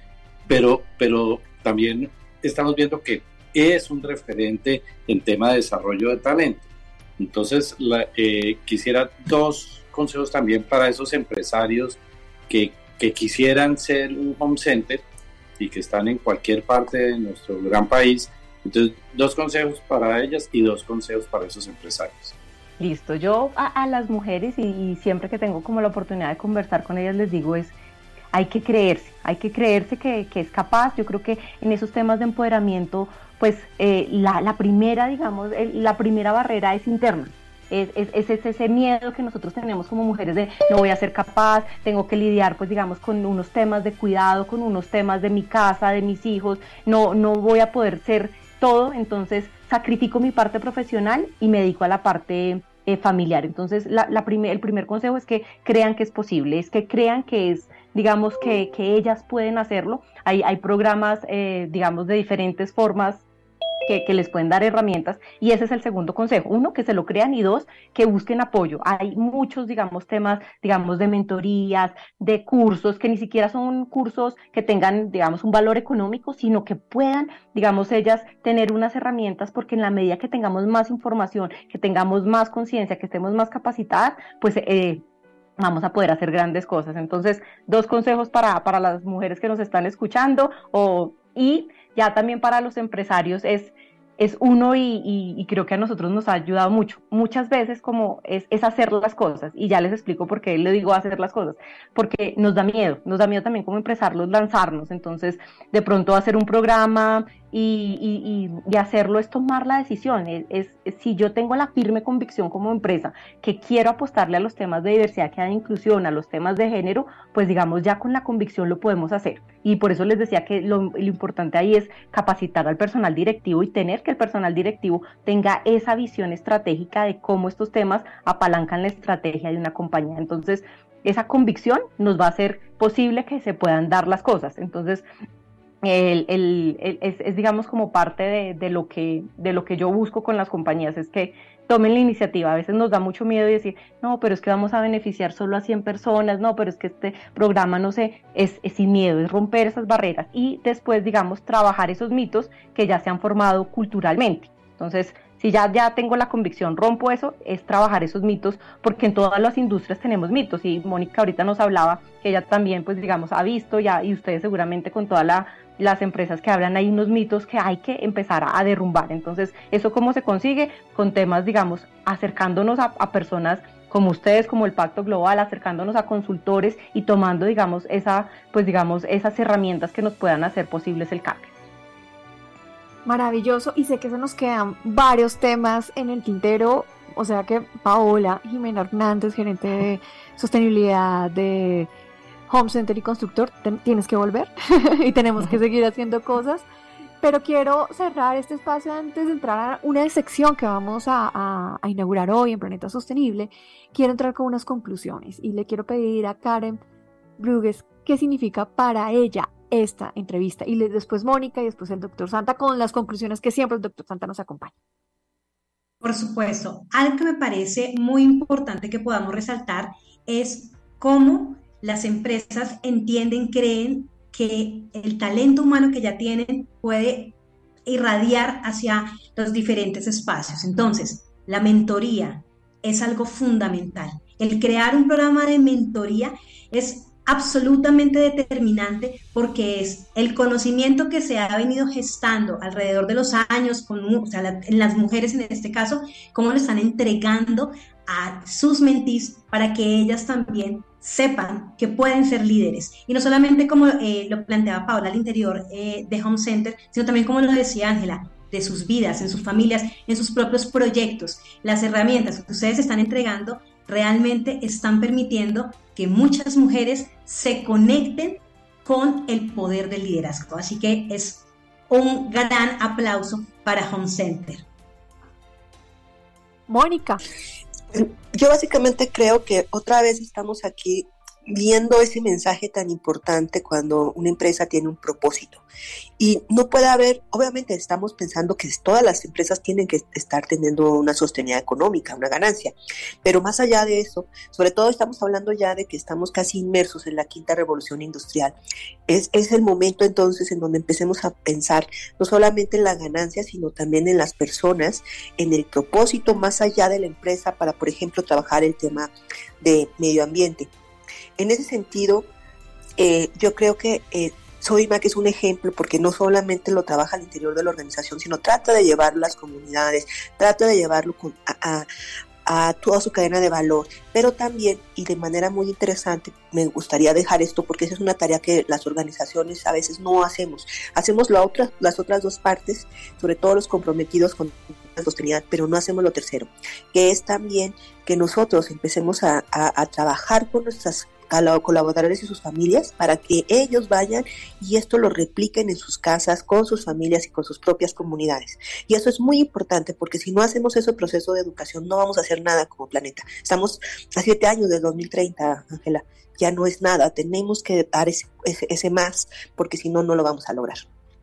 pero, pero también estamos viendo que es un referente en tema de desarrollo de talento. Entonces, la, eh, quisiera dos consejos también para esos empresarios que, que quisieran ser un Home Center y que están en cualquier parte de nuestro gran país. Entonces, dos consejos para ellas y dos consejos para esos empresarios. Listo, yo a, a las mujeres y, y siempre que tengo como la oportunidad de conversar con ellas les digo es, hay que creerse, hay que creerse que, que es capaz. Yo creo que en esos temas de empoderamiento, pues eh, la, la primera, digamos, el, la primera barrera es interna. Es, es, es, es ese miedo que nosotros tenemos como mujeres de no voy a ser capaz, tengo que lidiar pues digamos con unos temas de cuidado, con unos temas de mi casa, de mis hijos, no, no voy a poder ser todo, entonces sacrifico mi parte profesional y me dedico a la parte eh, familiar. Entonces la, la primer, el primer consejo es que crean que es posible, es que crean que es, digamos, que, que ellas pueden hacerlo. Hay, hay programas, eh, digamos, de diferentes formas que, que les pueden dar herramientas, y ese es el segundo consejo. Uno, que se lo crean, y dos, que busquen apoyo. Hay muchos, digamos, temas, digamos, de mentorías, de cursos, que ni siquiera son cursos que tengan, digamos, un valor económico, sino que puedan, digamos, ellas tener unas herramientas, porque en la medida que tengamos más información, que tengamos más conciencia, que estemos más capacitadas, pues eh, vamos a poder hacer grandes cosas. Entonces, dos consejos para, para las mujeres que nos están escuchando, o, y ya también para los empresarios es, es uno, y, y, y creo que a nosotros nos ha ayudado mucho. Muchas veces como es, es hacer las cosas, y ya les explico por qué le digo hacer las cosas, porque nos da miedo, nos da miedo también como empresarios lanzarnos. Entonces, de pronto hacer un programa y, y, y, y hacerlo es tomar la decisión. Es, es, es, si yo tengo la firme convicción como empresa que quiero apostarle a los temas de diversidad, equidad e inclusión, a los temas de género, pues digamos ya con la convicción lo podemos hacer. Y por eso les decía que lo, lo importante ahí es capacitar al personal directivo y tener que el personal directivo tenga esa visión estratégica de cómo estos temas apalancan la estrategia de una compañía. Entonces, esa convicción nos va a hacer posible que se puedan dar las cosas. Entonces, El, el, el, es, es digamos como parte de, de, lo que, de lo que yo busco con las compañías, es que tomen la iniciativa. A veces nos da mucho miedo y decir, no, pero es que vamos a beneficiar solo a cien personas, no, pero es que este programa, no sé, es, es sin miedo, es romper esas barreras y después, digamos, trabajar esos mitos que ya se han formado culturalmente. Entonces, si ya, ya tengo la convicción, rompo eso, es trabajar esos mitos, porque en todas las industrias tenemos mitos, y Mónica ahorita nos hablaba que ella también, pues digamos, ha visto ya, y ustedes seguramente con todas la, las empresas que hablan, hay unos mitos que hay que empezar a, a derrumbar. Entonces, ¿eso cómo se consigue? Con temas, digamos, acercándonos a, a personas como ustedes, como el Pacto Global, acercándonos a consultores y tomando, digamos, esa, pues digamos, esas herramientas que nos puedan hacer posibles el cambio. Maravilloso, y sé que se nos quedan varios temas en el tintero, o sea que Paola Jimena Hernández, gerente de sostenibilidad de Home Center y constructor, te, tienes que volver y tenemos que seguir haciendo cosas, pero quiero cerrar este espacio antes de entrar a una sección que vamos a, a, a inaugurar hoy en Planeta Sostenible. Quiero entrar con unas conclusiones y le quiero pedir a Karen Brugues qué significa para ella esta entrevista. Y después Mónica y después el doctor Santa con las conclusiones que siempre el doctor Santa nos acompaña. Por supuesto, algo que me parece muy importante que podamos resaltar es cómo las empresas entienden, creen que el talento humano que ya tienen puede irradiar hacia los diferentes espacios. Entonces, la mentoría es algo fundamental. El crear un programa de mentoría es absolutamente determinante porque es el conocimiento que se ha venido gestando alrededor de los años, con, o sea, la, en las mujeres en este caso, cómo lo están entregando a sus mentees para que ellas también sepan que pueden ser líderes. Y no solamente como eh, lo planteaba Paola al interior eh, de Home Center, sino también como lo decía Ángela, de sus vidas, en sus familias, en sus propios proyectos. Las herramientas que ustedes están entregando realmente están permitiendo que muchas mujeres se conecten con el poder del liderazgo. Así que es un gran aplauso para Home Center. Mónica. Yo básicamente creo que otra vez estamos aquí viendo ese mensaje tan importante cuando una empresa tiene un propósito. Y no puede haber, obviamente estamos pensando que todas las empresas tienen que estar teniendo una sostenibilidad económica, una ganancia, pero más allá de eso, sobre todo estamos hablando ya de que estamos casi inmersos en la quinta revolución industrial. Es, es el momento entonces en donde empecemos a pensar no solamente en la ganancia, sino también en las personas, en el propósito más allá de la empresa para, por ejemplo, trabajar el tema de medio ambiente. En ese sentido, eh, yo creo que eh, Sodimac es un ejemplo porque no solamente lo trabaja al interior de la organización, sino trata de llevarlo a las comunidades, trata de llevarlo con, a, a, a toda su cadena de valor, pero también, y de manera muy interesante, me gustaría dejar esto porque esa es una tarea que las organizaciones a veces no hacemos. Hacemos la otra, las otras dos partes, sobre todo los comprometidos con la sostenibilidad, pero no hacemos lo tercero, que es también que nosotros empecemos a, a, a trabajar con nuestras a los colaboradores y sus familias para que ellos vayan y esto lo repliquen en sus casas, con sus familias y con sus propias comunidades. Y eso es muy importante porque si no hacemos ese proceso de educación no vamos a hacer nada como planeta. Estamos a siete años del dos mil treinta, Ángela, ya no es nada, tenemos que dar ese, ese, ese más porque si no, no lo vamos a lograr.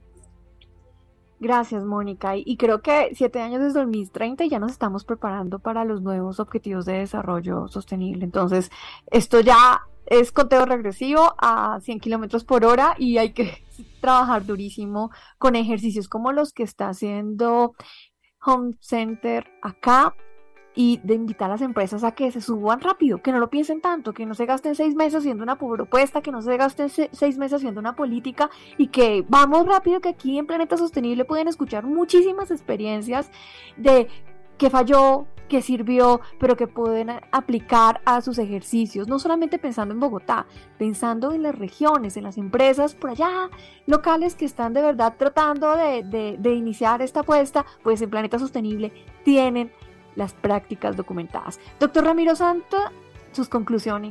Gracias, Mónica. Y creo que siete años desde dos mil treinta ya nos estamos preparando para los nuevos objetivos de desarrollo sostenible. Entonces, esto ya es conteo regresivo a cien kilómetros por hora y hay que trabajar durísimo con ejercicios como los que está haciendo Home Center acá y de invitar a las empresas a que se suban rápido, que no lo piensen tanto, que no se gasten seis meses haciendo una propuesta, que no se gasten seis meses haciendo una política y que vamos rápido, que aquí en Planeta Sostenible pueden escuchar muchísimas experiencias de que falló, que sirvió, pero que pueden aplicar a sus ejercicios, no solamente pensando en Bogotá, pensando en las regiones, en las empresas por allá, locales que están de verdad tratando de, de, de iniciar esta apuesta, pues en Planeta Sostenible tienen las prácticas documentadas. Doctor Ramiro Santa, sus conclusiones.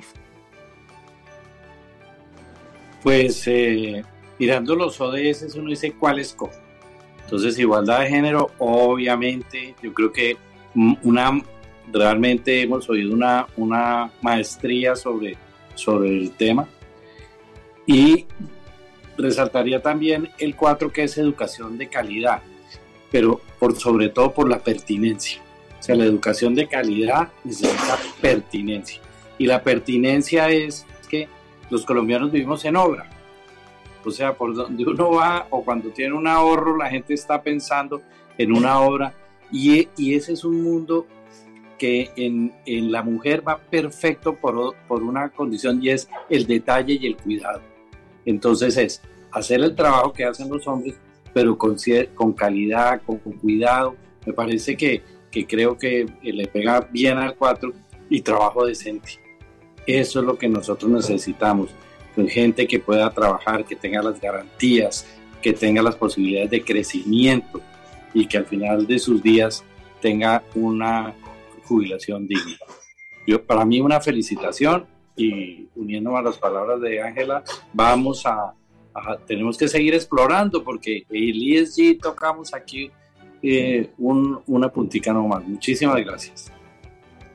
Pues eh, mirando los O D S uno dice cuál escoge. Entonces, igualdad de género, obviamente, yo creo que una realmente hemos oído una, una maestría sobre, sobre el tema. Y resaltaría también el cuatro, que es educación de calidad, pero por, sobre todo por la pertinencia. O sea, la educación de calidad necesita pertinencia. Y la pertinencia es que los colombianos vivimos en obra. O sea, por donde uno va o cuando tiene un ahorro, la gente está pensando en una obra. Y, y ese es un mundo que en, en la mujer va perfecto por, por una condición y es el detalle y el cuidado. Entonces es hacer el trabajo que hacen los hombres, pero con, con calidad, con, con cuidado. Me parece que, que creo que le pega bien al cuatro y trabajo decente. Eso es lo que nosotros necesitamos. Con gente que pueda trabajar, que tenga las garantías, que tenga las posibilidades de crecimiento y que al final de sus días tenga una jubilación digna. Yo, para mí una felicitación y uniéndome a las palabras de Ángela, vamos a, a, tenemos que seguir explorando porque el E S G tocamos aquí eh, un, una puntica nomás. Muchísimas gracias.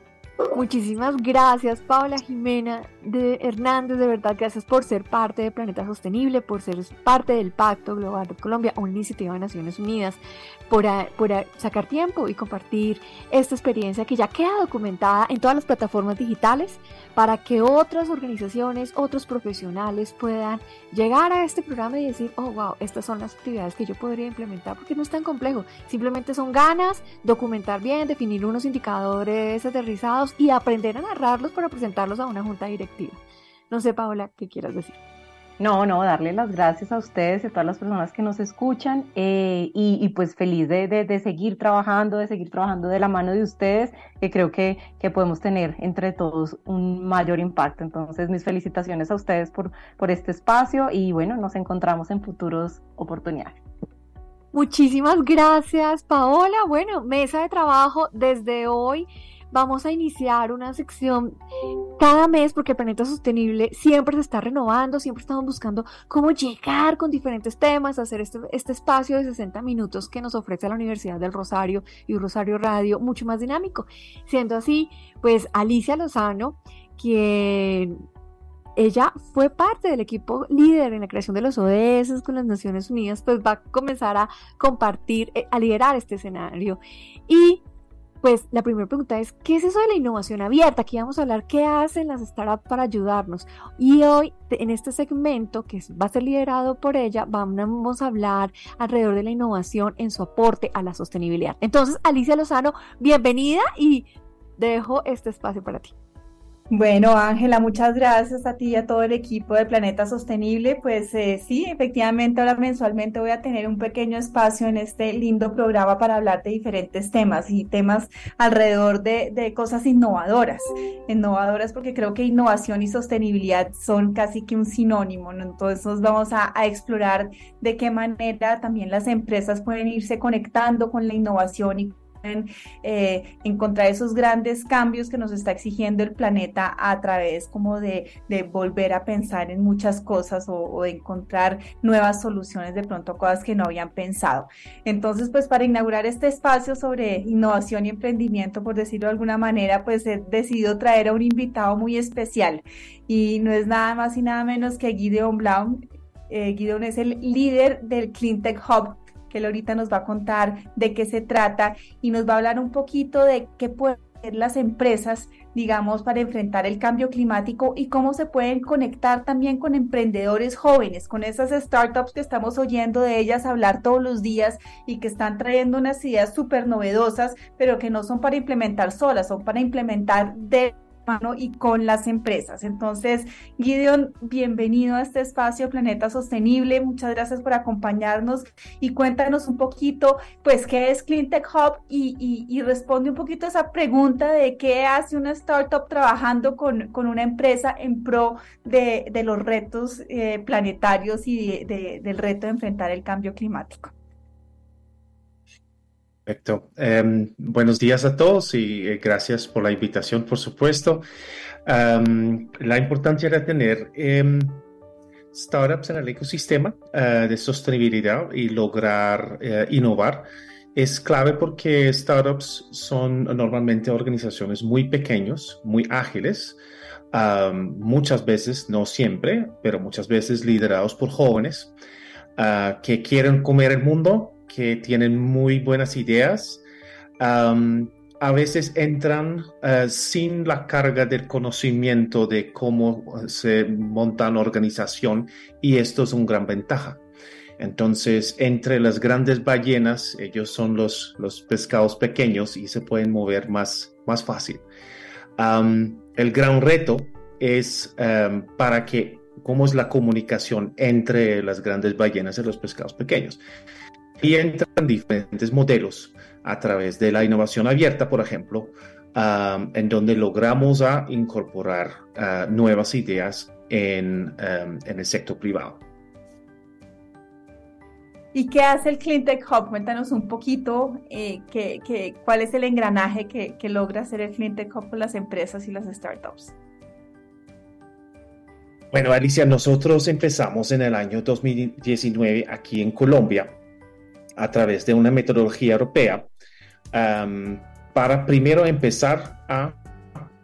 Muchísimas gracias, Paola Jimena de Hernández, de verdad, gracias por ser parte de Planeta Sostenible, por ser parte del Pacto Global de Colombia, una iniciativa de Naciones Unidas, por, a, por a sacar tiempo y compartir esta experiencia que ya queda documentada en todas las plataformas digitales para que otras organizaciones, otros profesionales puedan llegar a este programa y decir, oh, wow, estas son las actividades que yo podría implementar, porque no es tan complejo, simplemente son ganas, documentar bien, definir unos indicadores aterrizados y aprender a narrarlos para presentarlos a una junta directiva. No sé, Paola, ¿qué quieras decir? No, no, darle las gracias a ustedes y a todas las personas que nos escuchan eh, y, y pues feliz de, de, de seguir trabajando, de seguir trabajando de la mano de ustedes, que creo que, que podemos tener entre todos un mayor impacto. Entonces, mis felicitaciones a ustedes por, por este espacio y bueno, nos encontramos en futuras oportunidades. Muchísimas gracias, Paola. Bueno, mesa de trabajo desde hoy. Vamos a iniciar una sección cada mes porque el Planeta Sostenible siempre se está renovando, siempre estamos buscando cómo llegar con diferentes temas, hacer este, este espacio de sesenta minutos que nos ofrece la Universidad del Rosario y Rosario Radio mucho más dinámico. Siendo así, pues Alicia Lozano, quien ella fue parte del equipo líder en la creación de los O D S con las Naciones Unidas, pues va a comenzar a compartir, a liderar este escenario. Y pues la primera pregunta es, ¿qué es eso de la innovación abierta? Aquí vamos a hablar qué hacen las startups para ayudarnos. Y hoy, en este segmento, que va a ser liderado por ella, vamos a hablar alrededor de la innovación en su aporte a la sostenibilidad. Entonces, Alicia Lozano, bienvenida y dejo este espacio para ti. Bueno, Ángela, muchas gracias a ti y a todo el equipo de Planeta Sostenible. Pues eh, sí, efectivamente, ahora mensualmente voy a tener un pequeño espacio en este lindo programa para hablar de diferentes temas y temas alrededor de, de cosas innovadoras. Innovadoras porque creo que innovación y sostenibilidad son casi que un sinónimo, ¿no? Entonces vamos a, a explorar de qué manera también las empresas pueden irse conectando con la innovación y Eh, encontrar esos grandes cambios que nos está exigiendo el planeta a través como de, de volver a pensar en muchas cosas o, o de encontrar nuevas soluciones de pronto a cosas que no habían pensado. Entonces, pues para inaugurar este espacio sobre innovación y emprendimiento, por decirlo de alguna manera, pues he decidido traer a un invitado muy especial y no es nada más y nada menos que Gideon Blaum. Eh, Gideon es el líder del Cleantech Hub, que él ahorita nos va a contar de qué se trata y nos va a hablar un poquito de qué pueden hacer las empresas, digamos, para enfrentar el cambio climático y cómo se pueden conectar también con emprendedores jóvenes, con esas startups que estamos oyendo de ellas hablar todos los días y que están trayendo unas ideas súper novedosas, pero que no son para implementar solas, son para implementar de mano y con las empresas. Entonces, Gideon, bienvenido a este espacio Planeta Sostenible, muchas gracias por acompañarnos y cuéntanos un poquito, pues, qué es Cleantech Hub y, y, y responde un poquito a esa pregunta de qué hace una startup trabajando con, con una empresa en pro de, de los retos eh, planetarios y de, de, del reto de enfrentar el cambio climático. Perfecto. Um, buenos días a todos y eh, gracias por la invitación, por supuesto. Um, la importancia de tener um, startups en el ecosistema uh, de sostenibilidad y lograr uh, innovar es clave porque startups son normalmente organizaciones muy pequeñas, muy ágiles, um, muchas veces, no siempre, pero muchas veces liderados por jóvenes uh, que quieren comer el mundo, que tienen muy buenas ideas, um, a veces entran uh, sin la carga del conocimiento de cómo se monta una organización y esto es una gran ventaja. Entonces, entre las grandes ballenas, ellos son los, los pescados pequeños y se pueden mover más, más fácil. Um, el gran reto es um, para que, cómo es la comunicación entre las grandes ballenas y los pescados pequeños. Y entran diferentes modelos a través de la innovación abierta, por ejemplo, um, en donde logramos a incorporar uh, nuevas ideas en, um, en el sector privado. ¿Y qué hace el Cleantech Hub? Cuéntanos un poquito eh, que, que, cuál es el engranaje que, que logra hacer el Cleantech Hub con las empresas y las startups. Bueno, Alicia, nosotros empezamos en el año dos mil diecinueve aquí en Colombia a través de una metodología europea um, para primero empezar a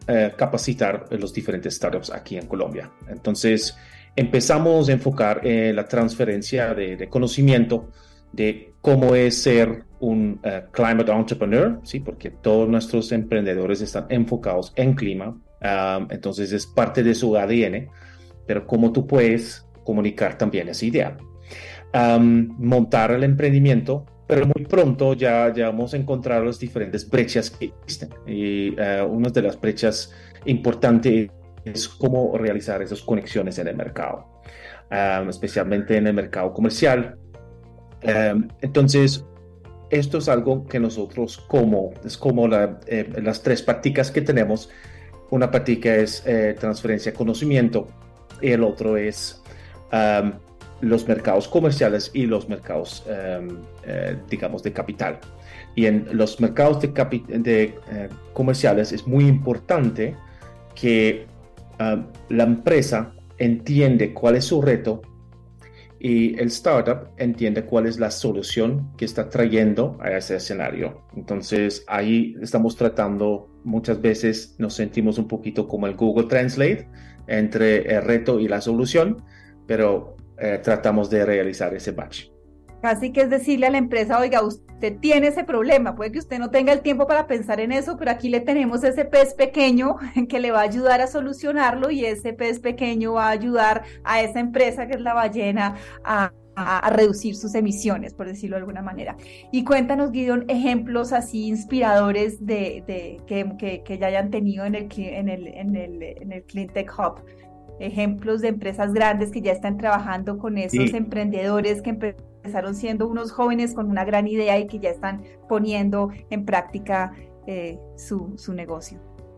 eh, capacitar los diferentes startups aquí en Colombia. Entonces, empezamos a enfocar en la transferencia de, de conocimiento de cómo es ser un uh, climate entrepreneur, ¿sí? Porque todos nuestros emprendedores están enfocados en clima, um, entonces es parte de su A D N, pero cómo tú puedes comunicar también esa idea. Um, montar el emprendimiento, pero muy pronto ya, ya vamos a encontrar las diferentes brechas que existen. Y uh, una de las brechas importantes es cómo realizar esas conexiones en el mercado, um, especialmente en el mercado comercial. Um, entonces, esto es algo que nosotros como, es como la, eh, las tres prácticas que tenemos. Una práctica es eh, transferencia de conocimiento y el otro es um, los mercados comerciales y los mercados, um, eh, digamos, de capital. Y en los mercados de, capi- de eh, comerciales es muy importante que uh, la empresa entiende cuál es su reto y el startup entiende cuál es la solución que está trayendo a ese escenario. Entonces ahí estamos tratando, muchas veces nos sentimos un poquito como el Google Translate entre el reto y la solución, pero eh, tratamos de realizar ese match. Casi que es decirle a la empresa, oiga, usted tiene ese problema, puede que usted no tenga el tiempo para pensar en eso, pero aquí le tenemos ese pez pequeño que le va a ayudar a solucionarlo y ese pez pequeño va a ayudar a esa empresa que es la ballena a, a, a reducir sus emisiones, por decirlo de alguna manera. Y cuéntanos, Gideon, ejemplos así inspiradores de, de que, que, que ya hayan tenido en el, en el, en el, en el Clean Tech Hub. Ejemplos de empresas grandes que ya están trabajando con esos sí. emprendedores que empezaron empezaron siendo unos jóvenes con una gran idea y que ya están poniendo en práctica eh, su, su negocio.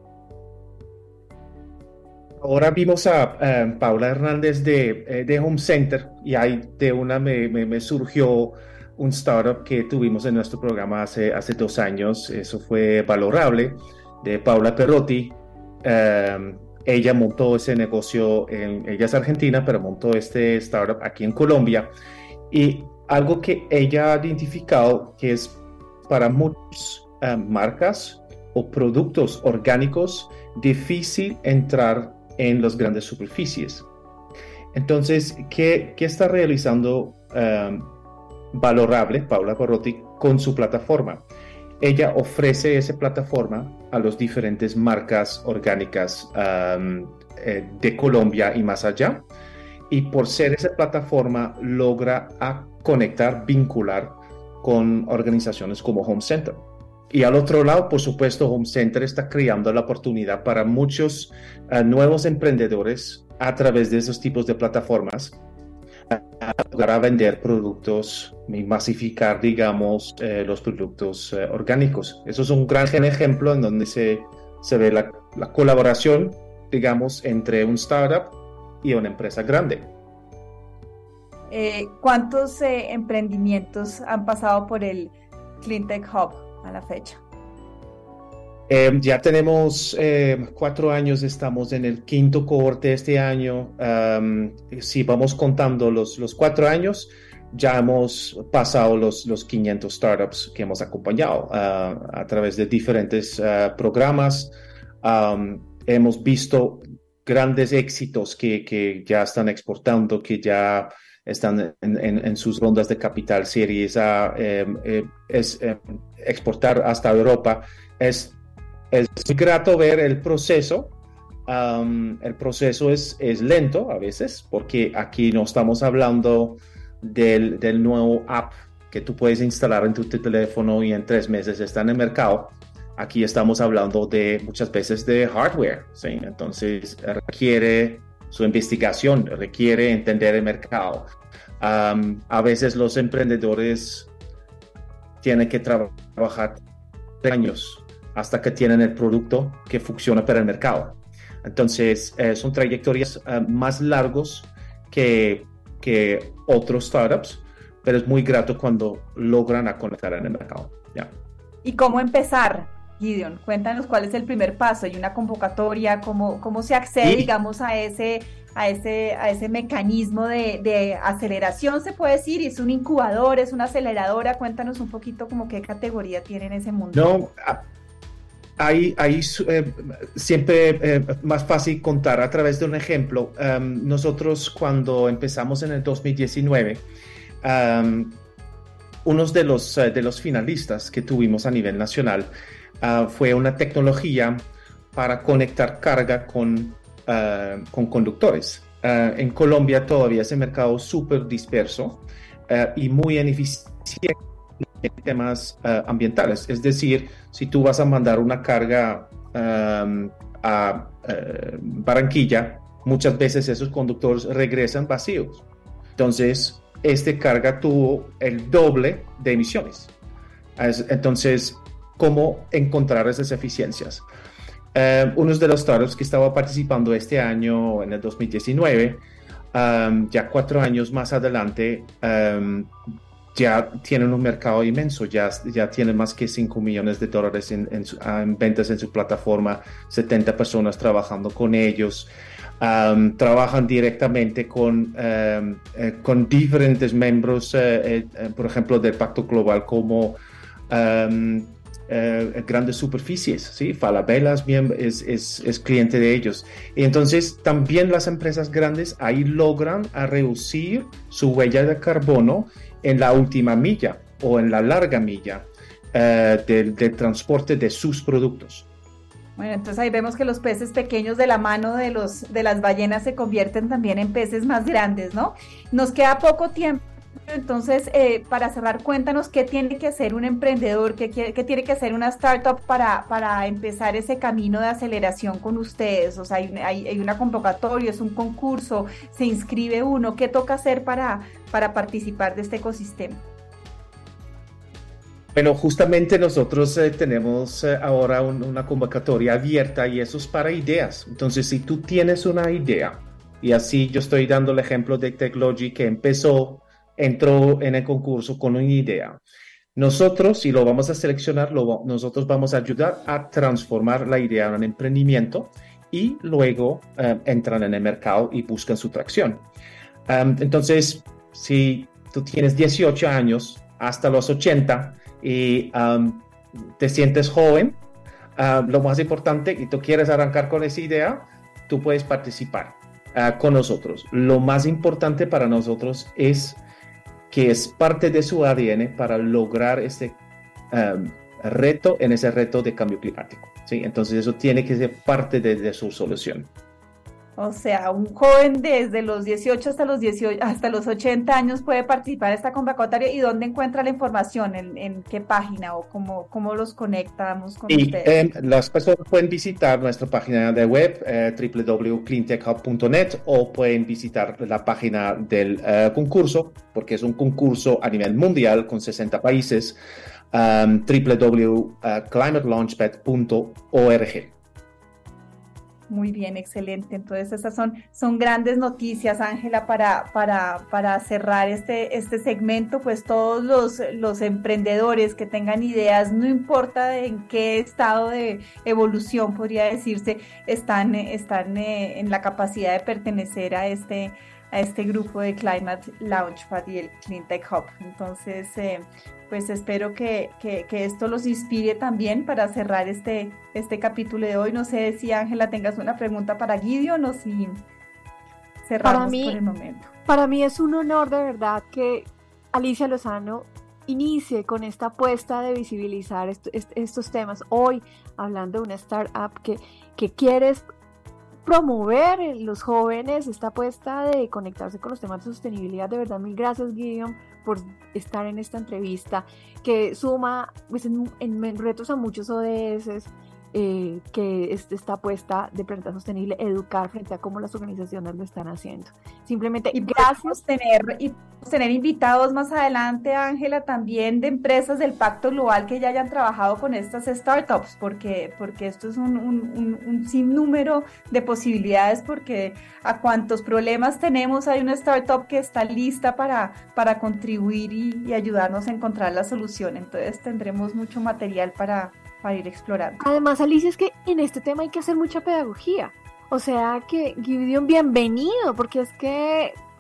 Ahora vimos a uh, Paula Hernández de, de Home Center y ahí de una me, me, me surgió un startup que tuvimos en nuestro programa hace, hace dos años. Eso fue Valorable, de Paula Perrotti. Um, ella montó ese negocio, en, ella es argentina, pero montó este startup aquí en Colombia. Y algo que ella ha identificado que es para muchas uh, marcas o productos orgánicos difícil entrar en las grandes superficies. Entonces, ¿qué, qué está realizando um, Valorable, Paula Perrotti, con su plataforma? Ella ofrece esa plataforma a las diferentes marcas orgánicas um, eh, de Colombia y más allá. Y por ser esa plataforma logra a conectar, vincular con organizaciones como Home Center. Y al otro lado, por supuesto, Home Center está creando la oportunidad para muchos uh, nuevos emprendedores a través de esos tipos de plataformas para vender productos y masificar, digamos, eh, los productos eh, orgánicos. Eso es un gran ejemplo en donde se, se ve la, la colaboración, digamos, entre un startup y una empresa grande. Eh, ¿Cuántos eh, emprendimientos han pasado por el Clean Tech Hub a la fecha? Eh, ya tenemos eh, cuatro años, estamos en el quinto cohorte este año. Um, si vamos contando los, los cuatro años, ya hemos pasado los, los quinientos startups que hemos acompañado uh, a través de diferentes uh, programas. Um, hemos visto grandes éxitos que, que ya están exportando, que ya están en, en, en sus rondas de capital series A, eh, eh, es eh, exportar hasta Europa. Es, es grato ver el proceso. Um, el proceso es, es lento a veces, porque aquí no estamos hablando del, del nuevo app que tú puedes instalar en tu teléfono y en tres meses está en el mercado. Aquí estamos hablando de muchas veces de hardware, ¿sí? Entonces requiere su investigación, requiere entender el mercado. Um, a veces los emprendedores tienen que tra- trabajar años hasta que tienen el producto que funciona para el mercado. Entonces eh, son trayectorias uh, más largos que, que otros startups, pero es muy grato cuando logran a conectar en el mercado. Yeah. ¿Y cómo empezar, Gideon? Cuéntanos cuál es el primer paso. ¿Hay una convocatoria? ¿Cómo, cómo se accede, sí. digamos, a ese, a ese, a ese mecanismo de, de aceleración, se puede decir? ¿Es un incubador? ¿Es una aceleradora? Cuéntanos un poquito como qué categoría tiene en ese mundo. No, a, ahí, ahí eh, siempre eh, más fácil contar a través de un ejemplo. Um, nosotros cuando empezamos en el dos mil diecinueve, um, uno de los, uh, de los finalistas que tuvimos a nivel nacional uh, fue una tecnología para conectar carga con, uh, con conductores. Uh, en Colombia todavía ese mercado súper disperso uh, y muy ineficiente en temas uh, ambientales. Es decir, si tú vas a mandar una carga um, a uh, Barranquilla, muchas veces esos conductores regresan vacíos. Entonces, esta carga tuvo el doble de emisiones. Entonces, ¿cómo encontrar esas eficiencias? Uh, uno de los startups que estaba participando este año, en el dos mil diecinueve, um, ya cuatro años más adelante, um, ya tienen un mercado inmenso, ya, ya tienen más que cinco millones de dólares en, en, su, en ventas en su plataforma, setenta personas trabajando con ellos, um, trabajan directamente con, um, eh, con diferentes miembros, eh, eh, por ejemplo, del Pacto Global, como um, eh, grandes superficies, ¿sí? Falabella es, es, es cliente de ellos. Y entonces también las empresas grandes ahí logran a reducir su huella de carbono en la última milla o en la larga milla uh, del, del transporte de sus productos. Bueno, entonces ahí vemos que los peces pequeños de la mano de, los, de las ballenas se convierten también en peces más grandes, ¿no? Nos queda poco tiempo, entonces eh, para cerrar, cuéntanos qué tiene que hacer un emprendedor, qué, qué tiene que hacer una startup para, para empezar ese camino de aceleración con ustedes. O sea, hay, hay, hay una convocatoria, es un concurso, se inscribe uno, ¿qué toca hacer para, para participar de este ecosistema? Bueno, justamente nosotros eh, tenemos eh, ahora un, una convocatoria abierta y eso es para ideas. Entonces, si tú tienes una idea, y así yo estoy dando el ejemplo de Techlogy que empezó, entró en el concurso con una idea. Nosotros, si lo vamos a seleccionar, lo, nosotros vamos a ayudar a transformar la idea en un emprendimiento y luego eh, entran en el mercado y buscan su tracción. Um, entonces, si tú tienes dieciocho años hasta los ochenta, y um, te sientes joven, uh, lo más importante, y tú quieres arrancar con esa idea, tú puedes participar uh, con nosotros. Lo más importante para nosotros es que es parte de su A D N para lograr este um, reto, en ese reto de cambio climático, ¿sí? Entonces eso tiene que ser parte de, de su solución. O sea, un joven desde los dieciocho hasta los dieciocho, hasta los ochenta años puede participar en esta convocatoria. ¿Y dónde encuentra la información? ¿En, en qué página o cómo, cómo los conectamos con y, ustedes? Eh, las personas pueden visitar nuestra página de web, eh, w w w punto clean tech hub punto net, o pueden visitar la página del eh, concurso, porque es un concurso a nivel mundial con sesenta países, um, w w w punto climate launchpad punto org. Muy bien, excelente. Entonces, estas son, son grandes noticias, Ángela, para, para, para cerrar este, este segmento. Pues todos los, los emprendedores que tengan ideas, no importa en qué estado de evolución, podría decirse, están, están eh, en la capacidad de pertenecer a este, a este grupo de Climate Launchpad y el Clean Tech Hub. Entonces, eh, pues espero que, que, que esto los inspire también para cerrar este, este capítulo de hoy. No sé si, Ángela, tengas una pregunta para Gideon o si cerramos para mí, por el momento. Para mí es un honor de verdad que Alicia Lozano inicie con esta apuesta de visibilizar esto, est, estos temas. Hoy, hablando de una startup que, que quieres promover en los jóvenes, esta apuesta de conectarse con los temas de sostenibilidad. De verdad, mil gracias, Gideon, por estar en esta entrevista que suma pues, en, en retos a muchos O D S, eh, que es esta apuesta de Planeta Sostenible, educar frente a cómo las organizaciones lo están haciendo. Simplemente, y gracias. Tener, y tener invitados más adelante, Ángela, también de empresas del Pacto Global que ya hayan trabajado con estas startups, porque, porque esto es un, un, un, un sinnúmero de posibilidades, porque a cuantos problemas tenemos hay una startup que está lista para, para contribuir y, y ayudarnos a encontrar la solución. Entonces tendremos mucho material para para ir explorando. Además, Alicia, es que en este tema hay que hacer mucha pedagogía. O sea que, Gideon, bienvenido, porque es que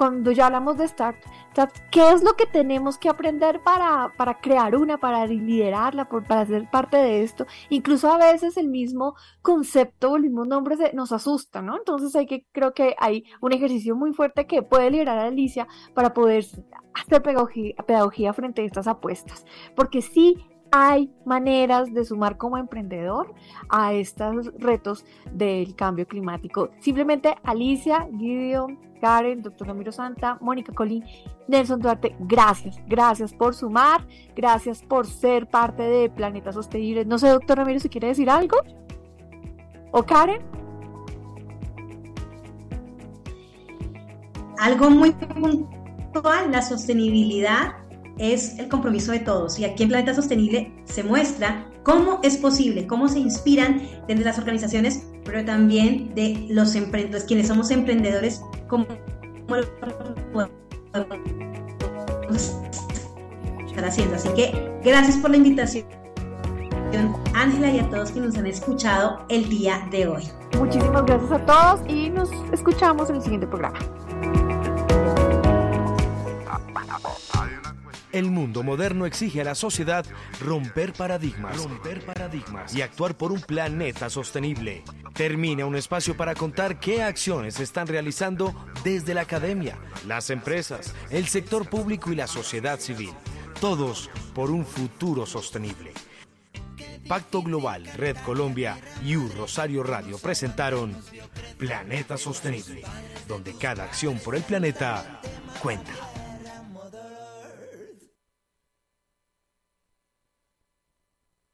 cuando ya hablamos de Start, ¿qué es lo que tenemos que aprender para, para crear una, para liderarla, por, para ser parte de esto? Incluso a veces el mismo concepto o el mismo nombre se, nos asusta, ¿no? Entonces hay que, creo que hay un ejercicio muy fuerte que puede liderar a Alicia para poder hacer pedagogía, pedagogía frente a estas apuestas, porque sí hay maneras de sumar como emprendedor a estos retos del cambio climático. Simplemente Alicia, Gideon, Karen, doctor Ramiro Santa, Mónica Colín, Nelson Duarte, gracias, gracias por sumar, gracias por ser parte de Planeta Sostenible. No sé, doctor Ramiro, si quiere decir algo. ¿O Karen? Algo muy puntual, la sostenibilidad es el compromiso de todos, y aquí en Planeta Sostenible se muestra cómo es posible, cómo se inspiran desde las organizaciones, pero también de los emprendedores, quienes somos emprendedores, cómo lo podemos estar haciendo. Así que gracias por la invitación, Ángela, y a todos quienes nos han escuchado el día de hoy. Muchísimas gracias a todos y nos escuchamos en el siguiente programa. El mundo moderno exige a la sociedad romper paradigmas, romper paradigmas y actuar por un planeta sostenible. Termina un espacio para contar qué acciones se están realizando desde la academia, las empresas, el sector público y la sociedad civil. Todos por un futuro sostenible. Pacto Global, Red Colombia y U Rosario Radio presentaron Planeta Sostenible, donde cada acción por el planeta cuenta.